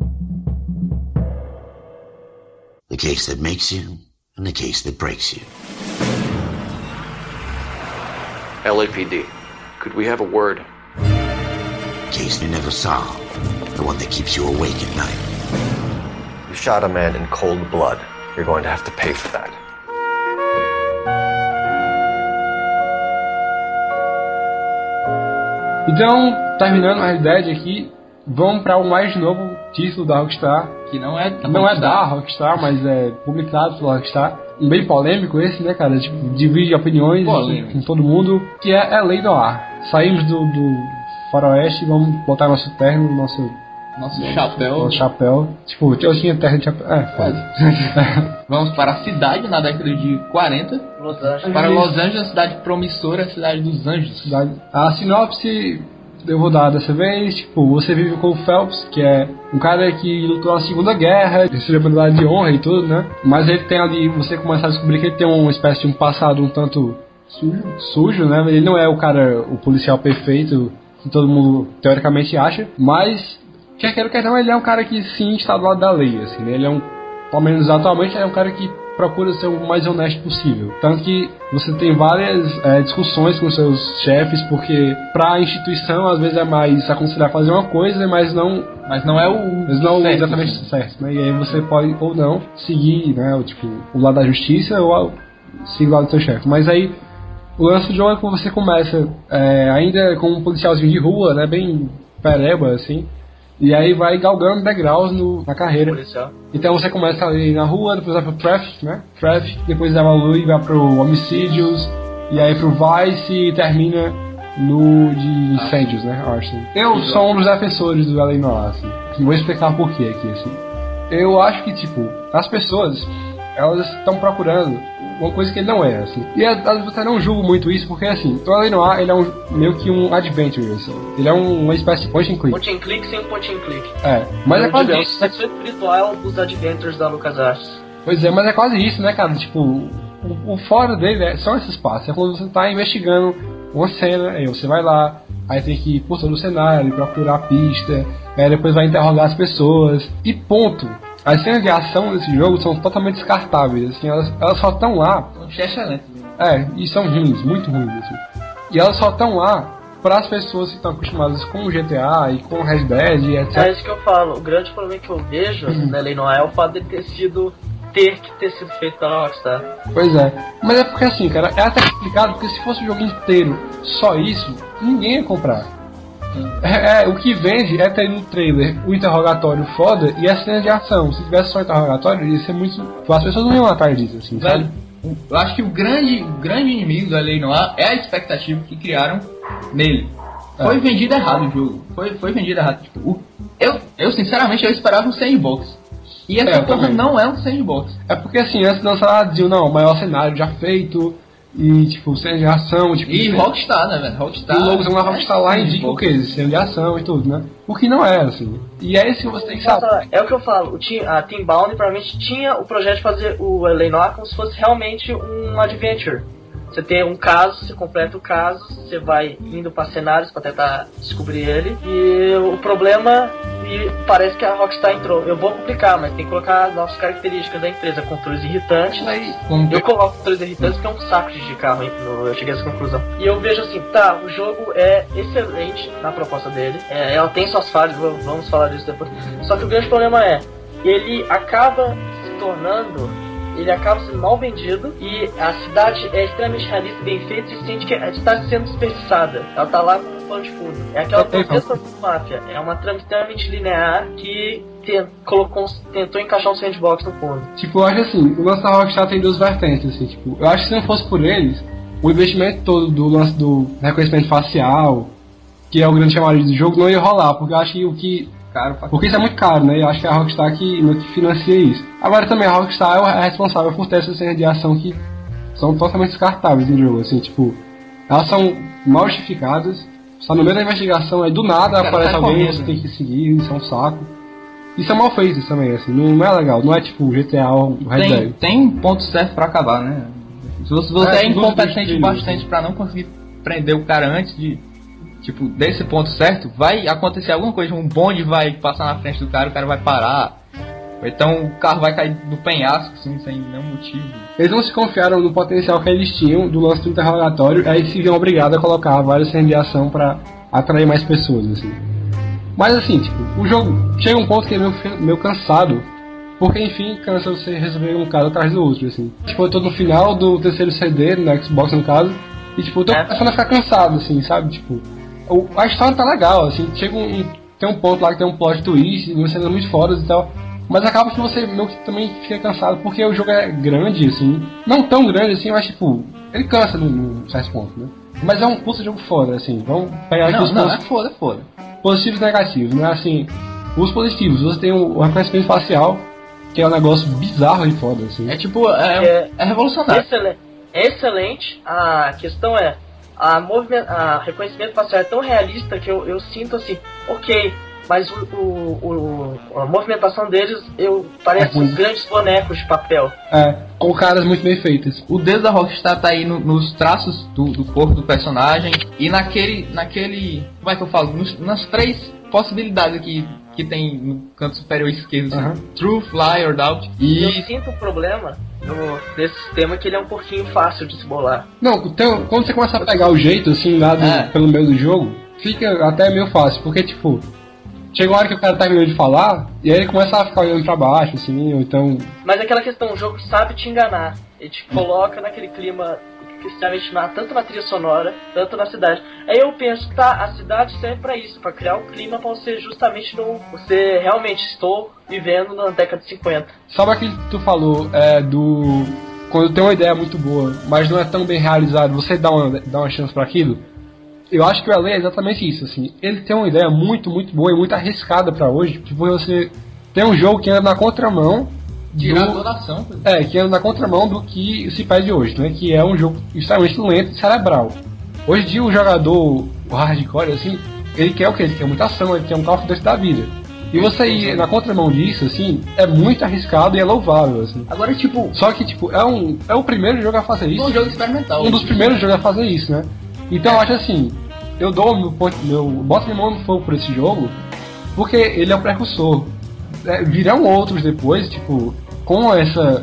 The case that makes you and the case that breaks you. L A P D, could we have a word? The case you never solve, the one that keeps you awake at night. You shot a man in cold blood. You're going to have to pay for that. Então, terminando a realidade aqui, vamos para o mais novo título da Rockstar. Que não é da não Rockstar. é da Rockstar, mas é publicado pela Rockstar. Um bem polêmico esse, né, cara? Tipo, divide opiniões polêmico. Com todo mundo. Que é L A Noire. Saímos do, do faroeste e vamos botar nosso terno, nosso... Nosso chapéu. Nosso chapéu. Tipo, eu tinha terra de chapéu. É, foda. Vamos para a cidade na década de quarenta. Los Angeles. Para Los Angeles, cidade promissora, cidade dos anjos. Cidade... A sinopse eu vou dar dessa vez. Tipo, você vive com o Phelps, que é um cara que lutou na Segunda Guerra, recebeu a medalha de honra e tudo, né? Mas ele tem ali, você começa a descobrir que ele tem uma espécie de um passado um tanto sujo, sujo, né? Ele não é o cara, o policial perfeito que todo mundo teoricamente acha, mas quer queira, quer não, ele é um cara que sim está do lado da lei, assim, né? Ele é um, pelo menos atualmente, é um cara que procura ser o mais honesto possível. Tanto que você tem várias é, discussões com seus chefes, porque pra instituição às vezes é mais aconselhar fazer uma coisa, mas não, mas não é o mas não certo, exatamente assim. certo, né? E aí você pode ou não seguir, né, o, tipo, o lado da justiça ou seguir o lado do seu chefe. Mas aí o lance do jogo é que você começa é, ainda com um policialzinho de rua, né, bem pereba, assim. E aí vai galgando degraus no, na carreira. Policial. Então você começa ali na rua, depois vai pro Traffic, né? Traffic, depois evolui, vai pro Homicídios, e aí pro Vice e termina no de incêndios, né? Arson. Eu sou um dos defensores do L A Noire, assim. Vou explicar por quê aqui, assim. Eu acho que, tipo, as pessoas, elas estão procurando uma coisa que ele não é, assim. E às vezes você não julga muito isso, porque assim, o L A Noire, ele é um, meio que um adventure, assim. Ele é um, uma espécie de point and click. Point and click sem point and click. É, mas eu é quase isso. É o espiritual dos adventures da LucasArts. Pois é, mas é quase isso, né, cara? Tipo, o, o fora dele é, são esses passos. É quando você tá investigando uma cena, aí você vai lá, aí tem que ir por todo o cenário, procurar a pista, aí depois vai interrogar as pessoas, e ponto. As cenas de ação desse jogo são totalmente descartáveis, assim, elas, elas só estão lá. Excelente. É, e são ruins, muito ruins, assim. E elas só estão lá para as pessoas que estão acostumadas com o G T A e com o Red Dead e etcétera. É isso que eu falo, o grande problema que eu vejo uhum. na L A Noire é o fato de ter sido, ter que ter sido feito pela Rockstar. Pois é, mas é porque assim, cara, é até complicado, porque se fosse o jogo inteiro só isso, ninguém ia comprar. É, é, o que vende é ter no trailer o interrogatório foda e a cena de ação. Se tivesse só interrogatório, ia ser muito. As pessoas não iam atrás disso, assim, sabe? Eu acho que o grande, o grande inimigo da L A Noire é a expectativa que criaram nele. É. Foi vendido errado o jogo. Foi, foi vendido errado. Tipo, o, eu, eu, sinceramente, eu esperava um sandbox. E essa é, porra não é um sandbox. É porque assim, antes de lançar, diziam, não, o maior cenário já feito. E tipo, cena de ação, tipo. E Rockstar, né, velho? Rockstar. E o logo da Rockstar é lá indica o que? Cena de ação e tudo, né? O que não é, assim. E é isso que você tem que saber. É o que eu falo, o team, a Team Bound provavelmente tinha o projeto de fazer o L A Noire como se fosse realmente um adventure. Você tem um caso, você completa o caso, você vai indo para cenários para tentar descobrir ele. E o problema, e parece que a Rockstar entrou. Eu vou complicar, mas tem que colocar as nossas características da empresa, controles irritantes. Aí eu coloco controles irritantes porque é um saco de carro, hein? Eu cheguei a essa conclusão. E eu vejo assim, tá, o jogo é excelente na proposta dele. É, ela tem suas falhas, vamos falar disso depois. Só que o grande problema é, ele acaba se tornando... ele acaba sendo mal vendido e a cidade é extremamente realista, bem feita, e sente que está sendo desperdiçada. Ela está lá com um pano de fundo. É aquela mesma máfia. É uma trama extremamente linear que te, colocou, tentou encaixar um sandbox no fundo. Tipo, eu acho assim, o lance da Rockstar tem duas vertentes, assim, tipo, eu acho que se não fosse por eles, o investimento todo do lance do reconhecimento facial, que é o grande chamariz do jogo, não ia rolar, porque eu acho que o que... Caro, porque isso é muito caro, né? Eu acho que é a Rockstar que, que financia isso. Agora também a Rockstar é responsável por ter essas cenas de ação que são totalmente descartáveis no jogo, assim, tipo, elas são mal justificadas, só no meio da investigação, aí do nada cara, aparece alguém, você tem que seguir, isso é um saco. Isso é mal feito também, assim, não, não é legal, não é tipo G T A ou Red Dead. Tem um ponto certo pra acabar, né? Se você, você é, é incompetente o bastante pra não conseguir prender o cara antes de... Tipo, desse ponto certo, vai acontecer alguma coisa, um bonde vai passar na frente do cara, o cara vai parar, ou então o carro vai cair do penhasco, assim, sem nenhum motivo. Eles não se confiaram no potencial que eles tinham do lance do interrogatório, aí se viam obrigados a colocar várias cenas de ação pra atrair mais pessoas, assim. Mas assim, tipo, o jogo chega um ponto que é meio, meio cansado, porque enfim, cansa você resolver um caso atrás do outro, assim. Tipo, eu tô no final do terceiro C D, no Xbox no caso, e tipo, eu tô começando a ficar cansado, assim, sabe, tipo... A história tá legal, assim, chega um, tem um ponto lá que tem um plot twist, uma cena muito foda e tal, mas acaba que você meio que também fica cansado, porque o jogo é grande, assim, não tão grande assim, mas tipo, ele cansa num certo ponto, né? Mas é um puta jogo foda, assim, vamos pegar aqui não, os não, pontos. É foda, é foda. Positivos e negativos, né? Assim, os positivos, você tem o reconhecimento facial, que é um negócio bizarro e foda, assim. É tipo, é, é, é revolucionário. Excelente. É excelente, a questão é, A, moviment, a reconhecimento facial é tão realista que eu, eu sinto assim, ok, mas o, o, o, a movimentação deles eu, parece é uns grandes bonecos de papel. É, com caras muito bem feitas. O dedo da Rockstar tá aí no, nos traços do, do corpo do personagem e naquele, naquele, como é que eu falo, nos, nas três possibilidades aqui que tem no canto superior esquerdo, assim, uh-huh. Truth, Lie or Doubt. E eu sinto um problema no, nesse sistema que ele é um pouquinho fácil de se bolar. Não, então, quando você começa a pegar o jeito, assim, lá do, é. pelo meio do jogo, fica até meio fácil, porque, tipo, chega uma hora que o cara terminou de falar, e aí ele começa a ficar olhando pra baixo, assim, ou então... Mas é aquela questão, o jogo sabe te enganar, ele te coloca naquele clima extremamente na, tanto na trilha sonora, tanto na cidade. Aí eu penso, tá, a cidade serve pra isso, pra criar o clima pra você justamente no... Você realmente, estou vivendo na década de cinquenta. Sabe aquilo que tu falou, é, do... Quando tem uma ideia muito boa, mas não é tão bem realizado, você dá uma, dá uma chance pra aquilo? Eu acho que o L A é exatamente isso, assim. Ele tem uma ideia muito, muito boa e muito arriscada pra hoje. Tipo, você tem um jogo que anda na contramão Tirar do, toda a ação. É, que é na contramão do que se pede hoje, né? Que é um jogo extremamente lento e cerebral. Hoje em dia o jogador, o hardcore, assim, ele quer o quê? Ele quer muita ação, ele quer um Call of Duty da vida. E você ir na contramão disso, assim, é muito arriscado e é louvável, assim. Agora, tipo... Só que, tipo, é um, é o primeiro jogo a fazer isso. Um jogo experimental. Um dos primeiros jogos a fazer isso, né? Então eu acho assim, eu dou meu ponto, meu, boto minha mão no fogo por esse jogo, porque ele é o precursor. É, virão outros depois, tipo, com essa,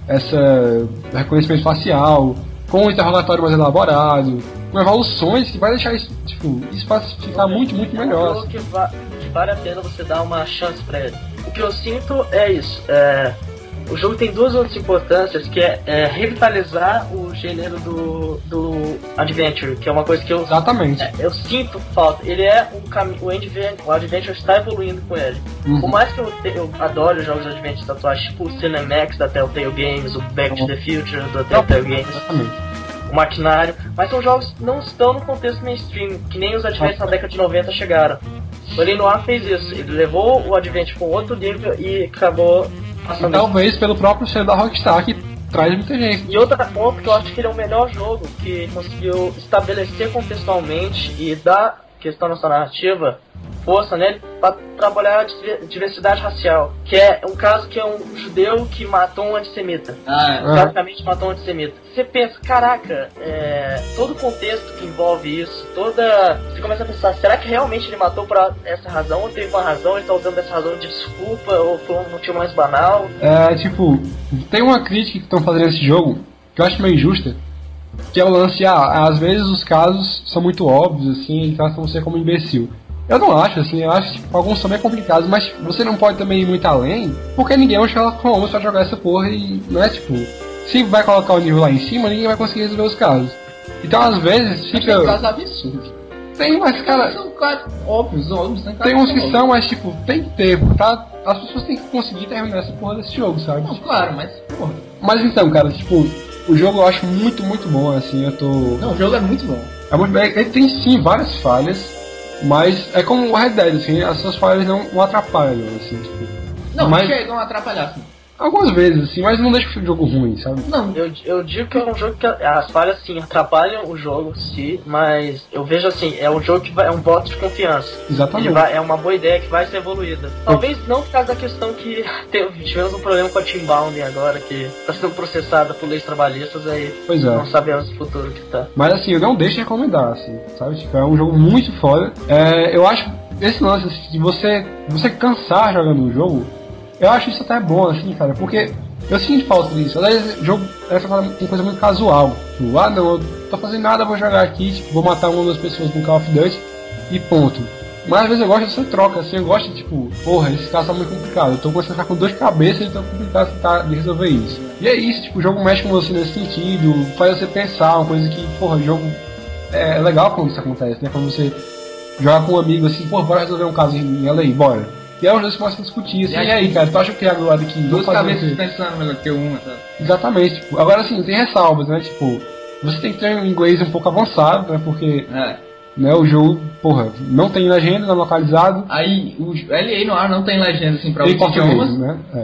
essa reconhecimento facial, com um interrogatório mais elaborado, com evoluções que vai deixar isso, tipo, isso vai ficar muito, muito melhor. É um jogo que, va que vale a pena você dar uma chance pra ele. O que eu sinto é isso, é... O jogo tem duas outras importâncias, que é, é revitalizar o gênero do, do Adventure, que é uma coisa que eu... Exatamente. É, eu sinto falta. Ele é um caminho... O Adventure, o Adventure está evoluindo com ele. Uhum. Por mais que eu, eu adore jogos de Adventure atuais, tipo o Cinemax da Telltale Games, o Back to the Future da Telltale Games, exatamente. O Maquinário, mas são jogos que não estão no contexto mainstream, que nem os Adventures na década de noventa chegaram. O L A fez isso, ele levou o Adventure para outro nível e acabou... E talvez pelo próprio selo da Rockstar, que traz muita gente. E outro ponto que eu acho que ele é o melhor jogo que conseguiu estabelecer contextualmente e dar questão nessa narrativa força nele para trabalhar a diversidade racial, que é um caso que é um judeu que matou um antissemita. Ah, é. Praticamente matou um antissemita. Você pensa, caraca, é, todo o contexto que envolve isso, toda... Você começa a pensar, será que realmente ele matou por essa razão? Ou teve uma razão, ele tá usando essa razão de desculpa, ou foi um motivo mais banal? É, tipo, tem uma crítica que estão fazendo nesse jogo, que eu acho meio injusta, que é o lance, ah, às vezes os casos são muito óbvios, assim, e tratam você como imbecil. Eu não acho, assim, eu acho que tipo, alguns são bem complicados, mas tipo, você não pode também ir muito além, porque ninguém é um Sherlock Holmes pra jogar essa porra e não é tipo, se vai colocar o nível lá em cima, ninguém vai conseguir resolver os casos. Então às vezes fica. Tem casos absurdos. Tem, mas cara. São casos óbvios, óbvios, tem Tem uns que são, mas tipo, tem tempo, tá? As pessoas têm que conseguir terminar essa porra desse jogo, sabe? Não, claro, mas porra. Mas então, cara, tipo, o jogo eu acho muito, muito bom, assim, eu tô. Não, o jogo é muito bom. É muito bem, ele tem sim várias falhas. Mas é como o Red Dead, assim, as suas falhas não, não atrapalham, assim, tipo... Não, mas... chegam a atrapalhar, assim. Algumas vezes, assim, mas não deixa o jogo ruim, sabe? Não, eu, eu digo que é um jogo que as falhas, sim, atrapalham o jogo, sim, mas eu vejo, assim, é um jogo que vai, é um voto de confiança. Exatamente. Ele vai, é uma boa ideia que vai ser evoluída. Talvez não por causa da questão que tivemos um problema com a Teambound agora, que está sendo processada por leis trabalhistas, aí pois é. Não sabemos o futuro que tá. Mas, assim, eu não deixo de recomendar, assim, sabe? Tipo, é um jogo muito foda. É, eu acho esse lance, assim, de você, você cansar jogando um jogo, eu acho isso até bom, assim, cara, porque eu sinto falta disso. Às vezes o jogo é uma coisa muito casual. Tipo, ah não, eu tô fazendo nada, vou jogar aqui, tipo, vou matar uma das pessoas no Call of Duty e ponto. Mas às vezes eu gosto dessa troca, assim, eu gosto de tipo, porra, esse caso tá muito complicado, eu tô começando a ficar com dor de cabeça e tô complicado tentar de resolver isso. E é isso, tipo, o jogo mexe com você nesse sentido, faz você pensar, uma coisa que, porra, o jogo é legal quando isso acontece, né? Quando você joga com um amigo assim, porra, bora resolver um caso em L A, bora. E aí os dois começam a discutir, assim, e, e aí, cara, tu acha que agora que... Duas cabeças pensando melhor que uma, tá? Exatamente, tipo, agora assim, tem ressalvas, né, tipo, você tem que ter um inglês um pouco avançado, né, porque... É. Né, o jogo, porra, não tem legenda, não é localizado. Aí, o L A no ar não tem legenda, assim, pra em outros idiomas, né? É.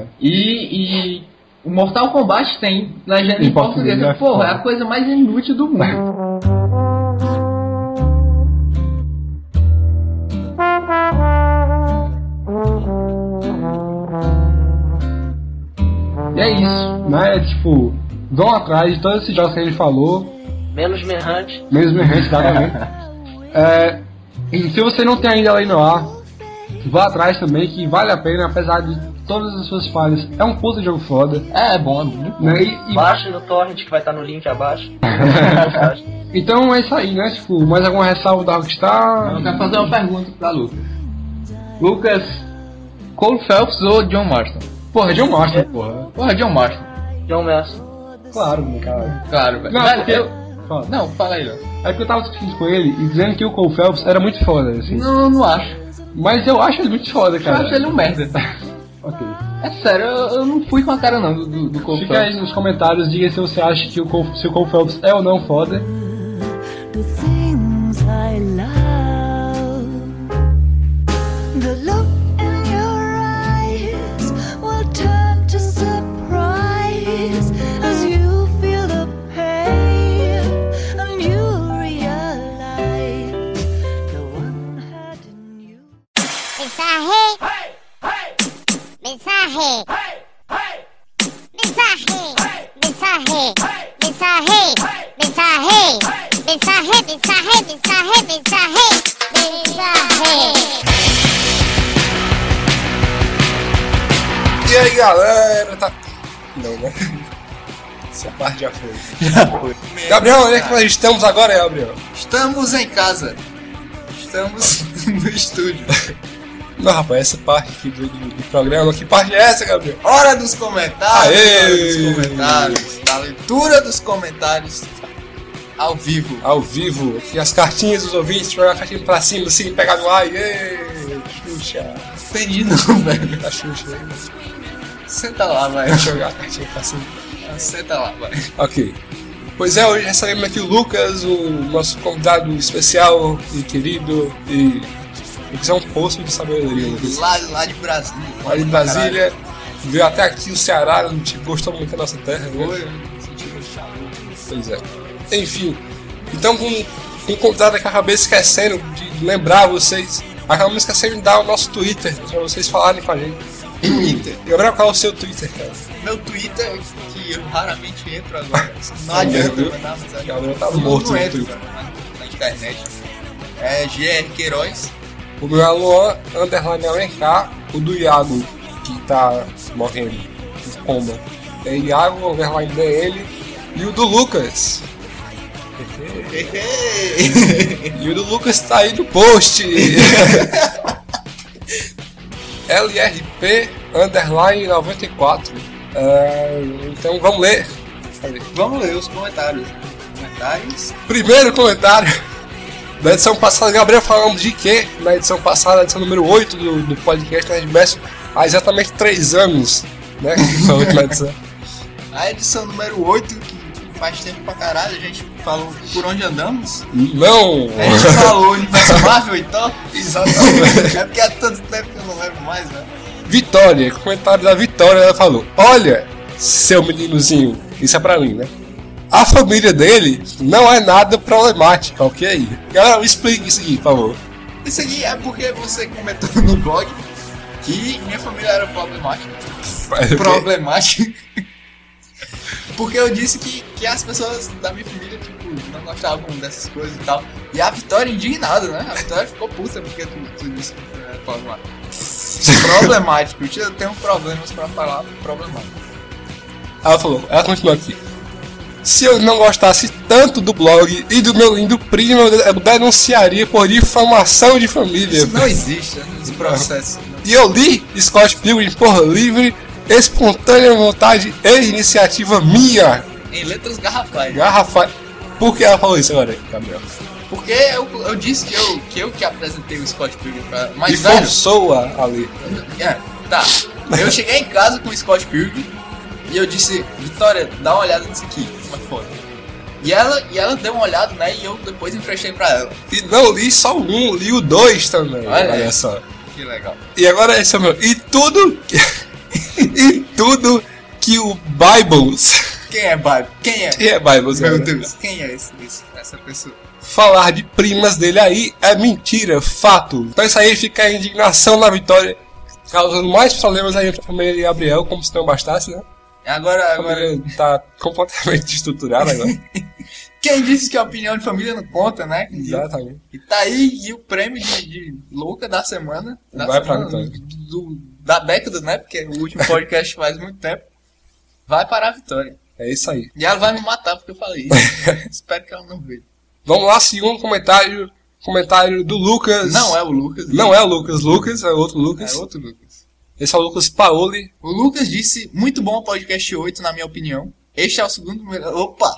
E, e o Mortal Kombat tem legenda em, em português. português. Né? Porra, é a coisa mais inútil do mundo. E é isso, né? É, tipo, vão atrás de todos esses jogos que a gente falou. Menos Merrante. Menos Merrante, exatamente. é, e se você não tem ainda L A Noire, vá atrás também, que vale a pena, apesar de todas as suas falhas. É um puta jogo foda. É, é bom, é muito bom. Né? E, e... Baixe no torrent que vai estar no link abaixo. Então é isso aí, né? Tipo, mais alguma ressalva da Rockstar? Eu quero fazer uma pergunta pra Lucas. Lucas, Cole Phelps ou John Marston? Porra, John Marston, é. porra. Porra, John Marston. John Marston. Claro, meu cara. Claro, velho. Não, Velho, porque... eu... fala. Não, fala aí, ó. É porque eu tava discutindo com ele e dizendo que o Cole Phelps era muito foda, assim. Não, não acho. Mas eu acho ele muito foda, cara. Eu acho ele um merda. Ok. É sério, eu, eu não fui com a cara não do, do, do Cole Fica Phelps. aí nos comentários, diga se você acha que o Cole, se o Cole Phelps é ou não foda. The things I love, the look in your eyes will turn to surprise. mensaje, mensaje, mensaje, mensaje, mensaje, mensaje, mensaje, mensaje. E aí, galera, tá... Não, né? Essa parte já foi. Já foi. Gabriel, onde é que nós estamos agora, Gabriel? Estamos em casa. Estamos no estúdio. Não, rapaz, essa parte aqui do, do, do programa, que parte é essa, Gabriel? Hora dos comentários, Aê! hora dos comentários, da leitura dos comentários ao vivo. Ao vivo, aqui as cartinhas dos ouvintes, jogar a cartinha pra cima, assim, pegar no ar, e Xuxa. Entendi não, velho. A Xuxa aí. Senta lá, vai. Deixa eu jogar a cartinha pra cima. Senta lá, vai. Ok. Pois é, hoje recebemos aqui o Lucas, o nosso convidado especial e querido e... Isso é um poço de sabedoria, Lucas. Lá, lá de Brasília. Lá de Brasília. Veio até aqui o Ceará, não te gostou muito da nossa terra, né? Foi, eu senti muito chato. Pois é. Enfim, então com, com o convidado que acabei esquecendo de lembrar vocês, acabamos esquecendo de dar o nosso Twitter, pra vocês falarem com a gente. Twitter. Gabriel, qual é o seu Twitter, cara? Meu Twitter, que eu raramente entro agora, não adianta mandar mensagem. Gabriel tá morto no entro, Twitter, na internet. É G R Queiroz. O meu é Luan, underline L K, o do Iago, que tá morrendo de coma. É Iago, underline D L, e o do Lucas. E o do Lucas tá aí no post. L R P, underline noventa e quatro. É, então vamos ler. Vamos ler os comentários. Comentários. Primeiro comentário. Na edição passada, Gabriel, falamos de quê? Na edição passada, a edição número oito do, do podcast Nerdverso, há exatamente três anos, né? Que foi a última edição. A edição número oito, que faz tempo pra caralho, a gente falou por onde andamos. Não! A gente falou Universo Marvel, então. Exatamente. É porque há tanto tempo que eu não lembro mais, né? Vitória, comentário da Vitória, ela falou: olha, seu meninozinho, isso é pra mim, né? A família dele não é nada problemática, ok? Galera, explique isso aqui, por favor. Isso aqui é porque você comentou no blog que minha família era problemática. Problemática. Porque eu disse que, que as pessoas da minha família, tipo, não gostavam dessas coisas e tal. E a Vitória indignada, né? A Vitória ficou puta porque tu, tu disse que era problemático. Problemático. Eu tenho problemas pra falar problemático. Ela falou, ela continua aqui. Se eu não gostasse tanto do blog e do meu lindo primo, eu denunciaria por difamação de família. Isso não existe, esse processo. E eu li Scott Pilgrim por livre, espontânea vontade e iniciativa minha. Em letras garrafais. Garrafais. Por que ela falou isso agora, Gabriel? Porque eu, eu disse que eu, que eu que apresentei o Scott Pilgrim pra... Mas, e forçou-a a ler. É, tá. Eu cheguei em casa com o Scott Pilgrim e eu disse, Vitória, dá uma olhada nisso aqui, como é que foi? E ela, e ela deu uma olhada, né, e eu depois emprestei pra ela. E não li só um, li o dois também, olha, olha só. Que legal. E agora esse é o meu, e tudo, e tudo que o Bibles... Quem é Bibles? Quem é? Quem é Bibles? Meu agora? Deus, quem é esse, esse, essa pessoa? Falar de primas dele aí é mentira, fato. Então isso aí fica a indignação na Vitória, causando mais problemas aí pra família de Gabriel, como se não bastasse, né? Agora, agora... tá completamente estruturado agora. Quem disse que a opinião de família não conta, né? Exatamente. E tá aí, e o prêmio de, de louca da semana. Da vai semana, pra do, do, Da década, né? Porque o último podcast faz muito tempo. Vai para a Vitória. É isso aí. E ela vai me matar porque eu falei isso. Espero que ela não veja. Vamos lá, segundo comentário. Comentário do Lucas. Não é o Lucas. Não é o Lucas. Lucas é outro Lucas. É outro Lucas. Esse é o Lucas Paoli. O Lucas disse, muito bom o podcast oito, na minha opinião. Este é o segundo... Opa!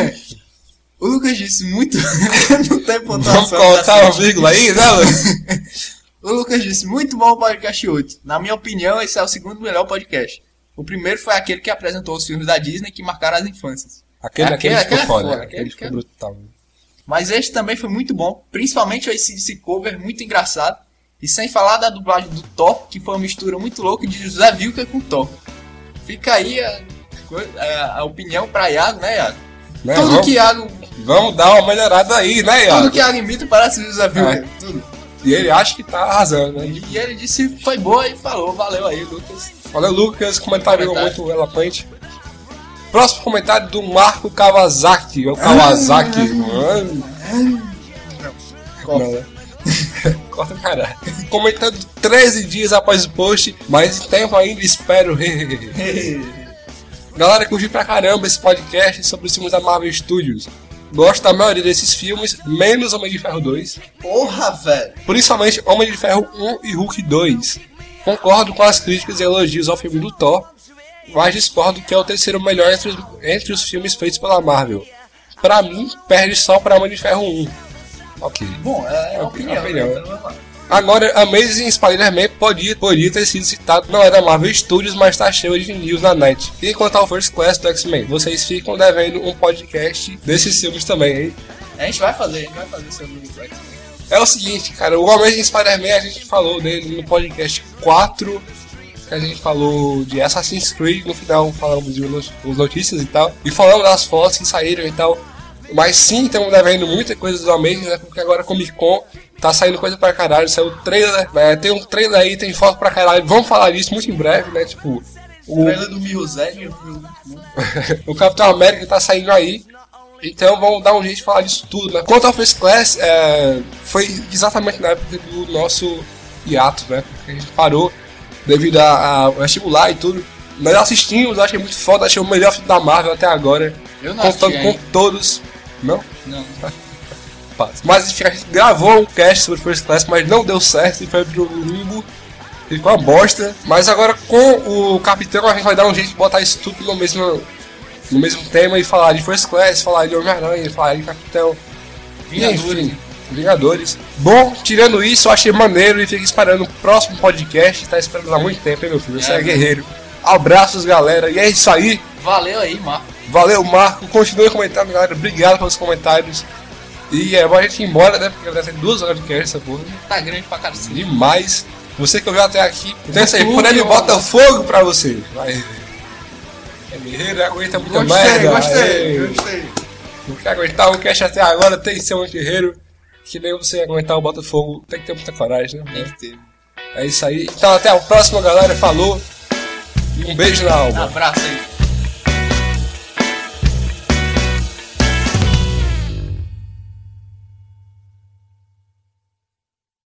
O Lucas disse, muito... Não tem pontuação. Vamos colocar uma vírgula aí, né, Lucas? O Lucas disse, muito bom o podcast oito. Na minha opinião, esse é o segundo melhor podcast. O primeiro foi aquele que apresentou os filmes da Disney que marcaram as infâncias. Aquele, é, aquele, aquele ficou foda. Aquele, aquele ficou brutal. Mas este também foi muito bom. Principalmente esse cover muito engraçado. E sem falar da dublagem do Thor, que foi uma mistura muito louca de José Wilker com Thor. Fica aí a, a, a opinião pra Iago, né, Iago? Né, tudo vamos, que Iago... Vamos dar uma melhorada aí, né, Iago? Tudo que Iago imita parece José Wilker. É. Tudo. E ele acha que tá arrasando, né? E ele disse foi boa e falou. Valeu aí, Lucas. Valeu, Lucas. Comentário, comentário. muito eloquente. Próximo comentário do Marco Kawasaki. É o Kawasaki. Mano. Não, né? Corta o caralho. Comentando treze dias após o post, mas em tempo ainda espero. Galera, curti pra caramba esse podcast sobre os filmes da Marvel Studios. Gosto da maioria desses filmes, menos Homem de Ferro dois. Porra, velho. Principalmente Homem de Ferro um e Hulk dois. Concordo com as críticas e elogios ao filme do Thor, mas discordo que é o terceiro melhor entre os, entre os filmes feitos pela Marvel. Pra mim, perde só pra Homem de Ferro um. Ok. Bom, é, é okay, opinião. opinião. Né? Agora, Amazing Spider-Man podia, podia ter sido citado, não é da Marvel Studios, mas tá cheio de news na net. E quanto ao First Class do X-Men, vocês ficam devendo um podcast desses filmes também, hein? A gente vai fazer, a gente vai fazer sobre o X-Men. É o seguinte, cara, o Amazing Spider-Man a gente falou dele no podcast quatro, que a gente falou de Assassin's Creed, no final falamos de as notícias e tal, e falamos das fotos que saíram e tal. Mas sim, estamos devendo muita coisa do Amazing, né? Porque agora Comic Con tá saindo coisa pra caralho, saiu trailer, né? Tem um trailer aí, tem foto pra caralho, vamos falar disso muito em breve, né? Tipo, o trailer do Mirror's o Capitão América tá saindo aí, então vamos dar um jeito de falar disso tudo, né? Quanto ao First Class, é, foi exatamente na época do nosso hiato, né? Porque a gente parou devido ao vestibular e tudo. Nós assistimos, achei muito foda, achei o melhor filme da Marvel até agora. Eu não contando com todos. Não? Não. Mas enfim, a gente gravou um cast sobre First Class, mas não deu certo e foi pro limbo. Ficou uma bosta. Mas agora com o Capitão a gente vai dar um jeito de botar isso tudo no mesmo, no mesmo tema e falar de First Class, falar de Homem-Aranha, falar de Capitão. Vingadores. Enfim, Vingadores. Bom, tirando isso, eu achei maneiro e fico esperando o próximo podcast. Tá esperando há muito tempo, hein, meu filho? Você é, é guerreiro. Abraços, galera. E é isso aí. Valeu aí, Marco. Valeu, Marco. Continue comentando, galera. Obrigado pelos comentários. E é bom a gente ir embora, né? Porque vai ter duas horas de cast, essa porra. Tá grande pra caralho. Demais. Você que ouviu até aqui. Então é isso aí. Por ele bota fogo pra você. Vai. É guerreiro, aguenta muita gostei, merda. Gostei, Aê. gostei. Não quer aguentar o cast até agora, tem que ser um guerreiro. Que nem você aguentar o Botafogo, tem que ter muita coragem, né? Tem que ter. É isso aí. Então até a próxima, galera. Falou. E um beijo na alma. Um abraço aí.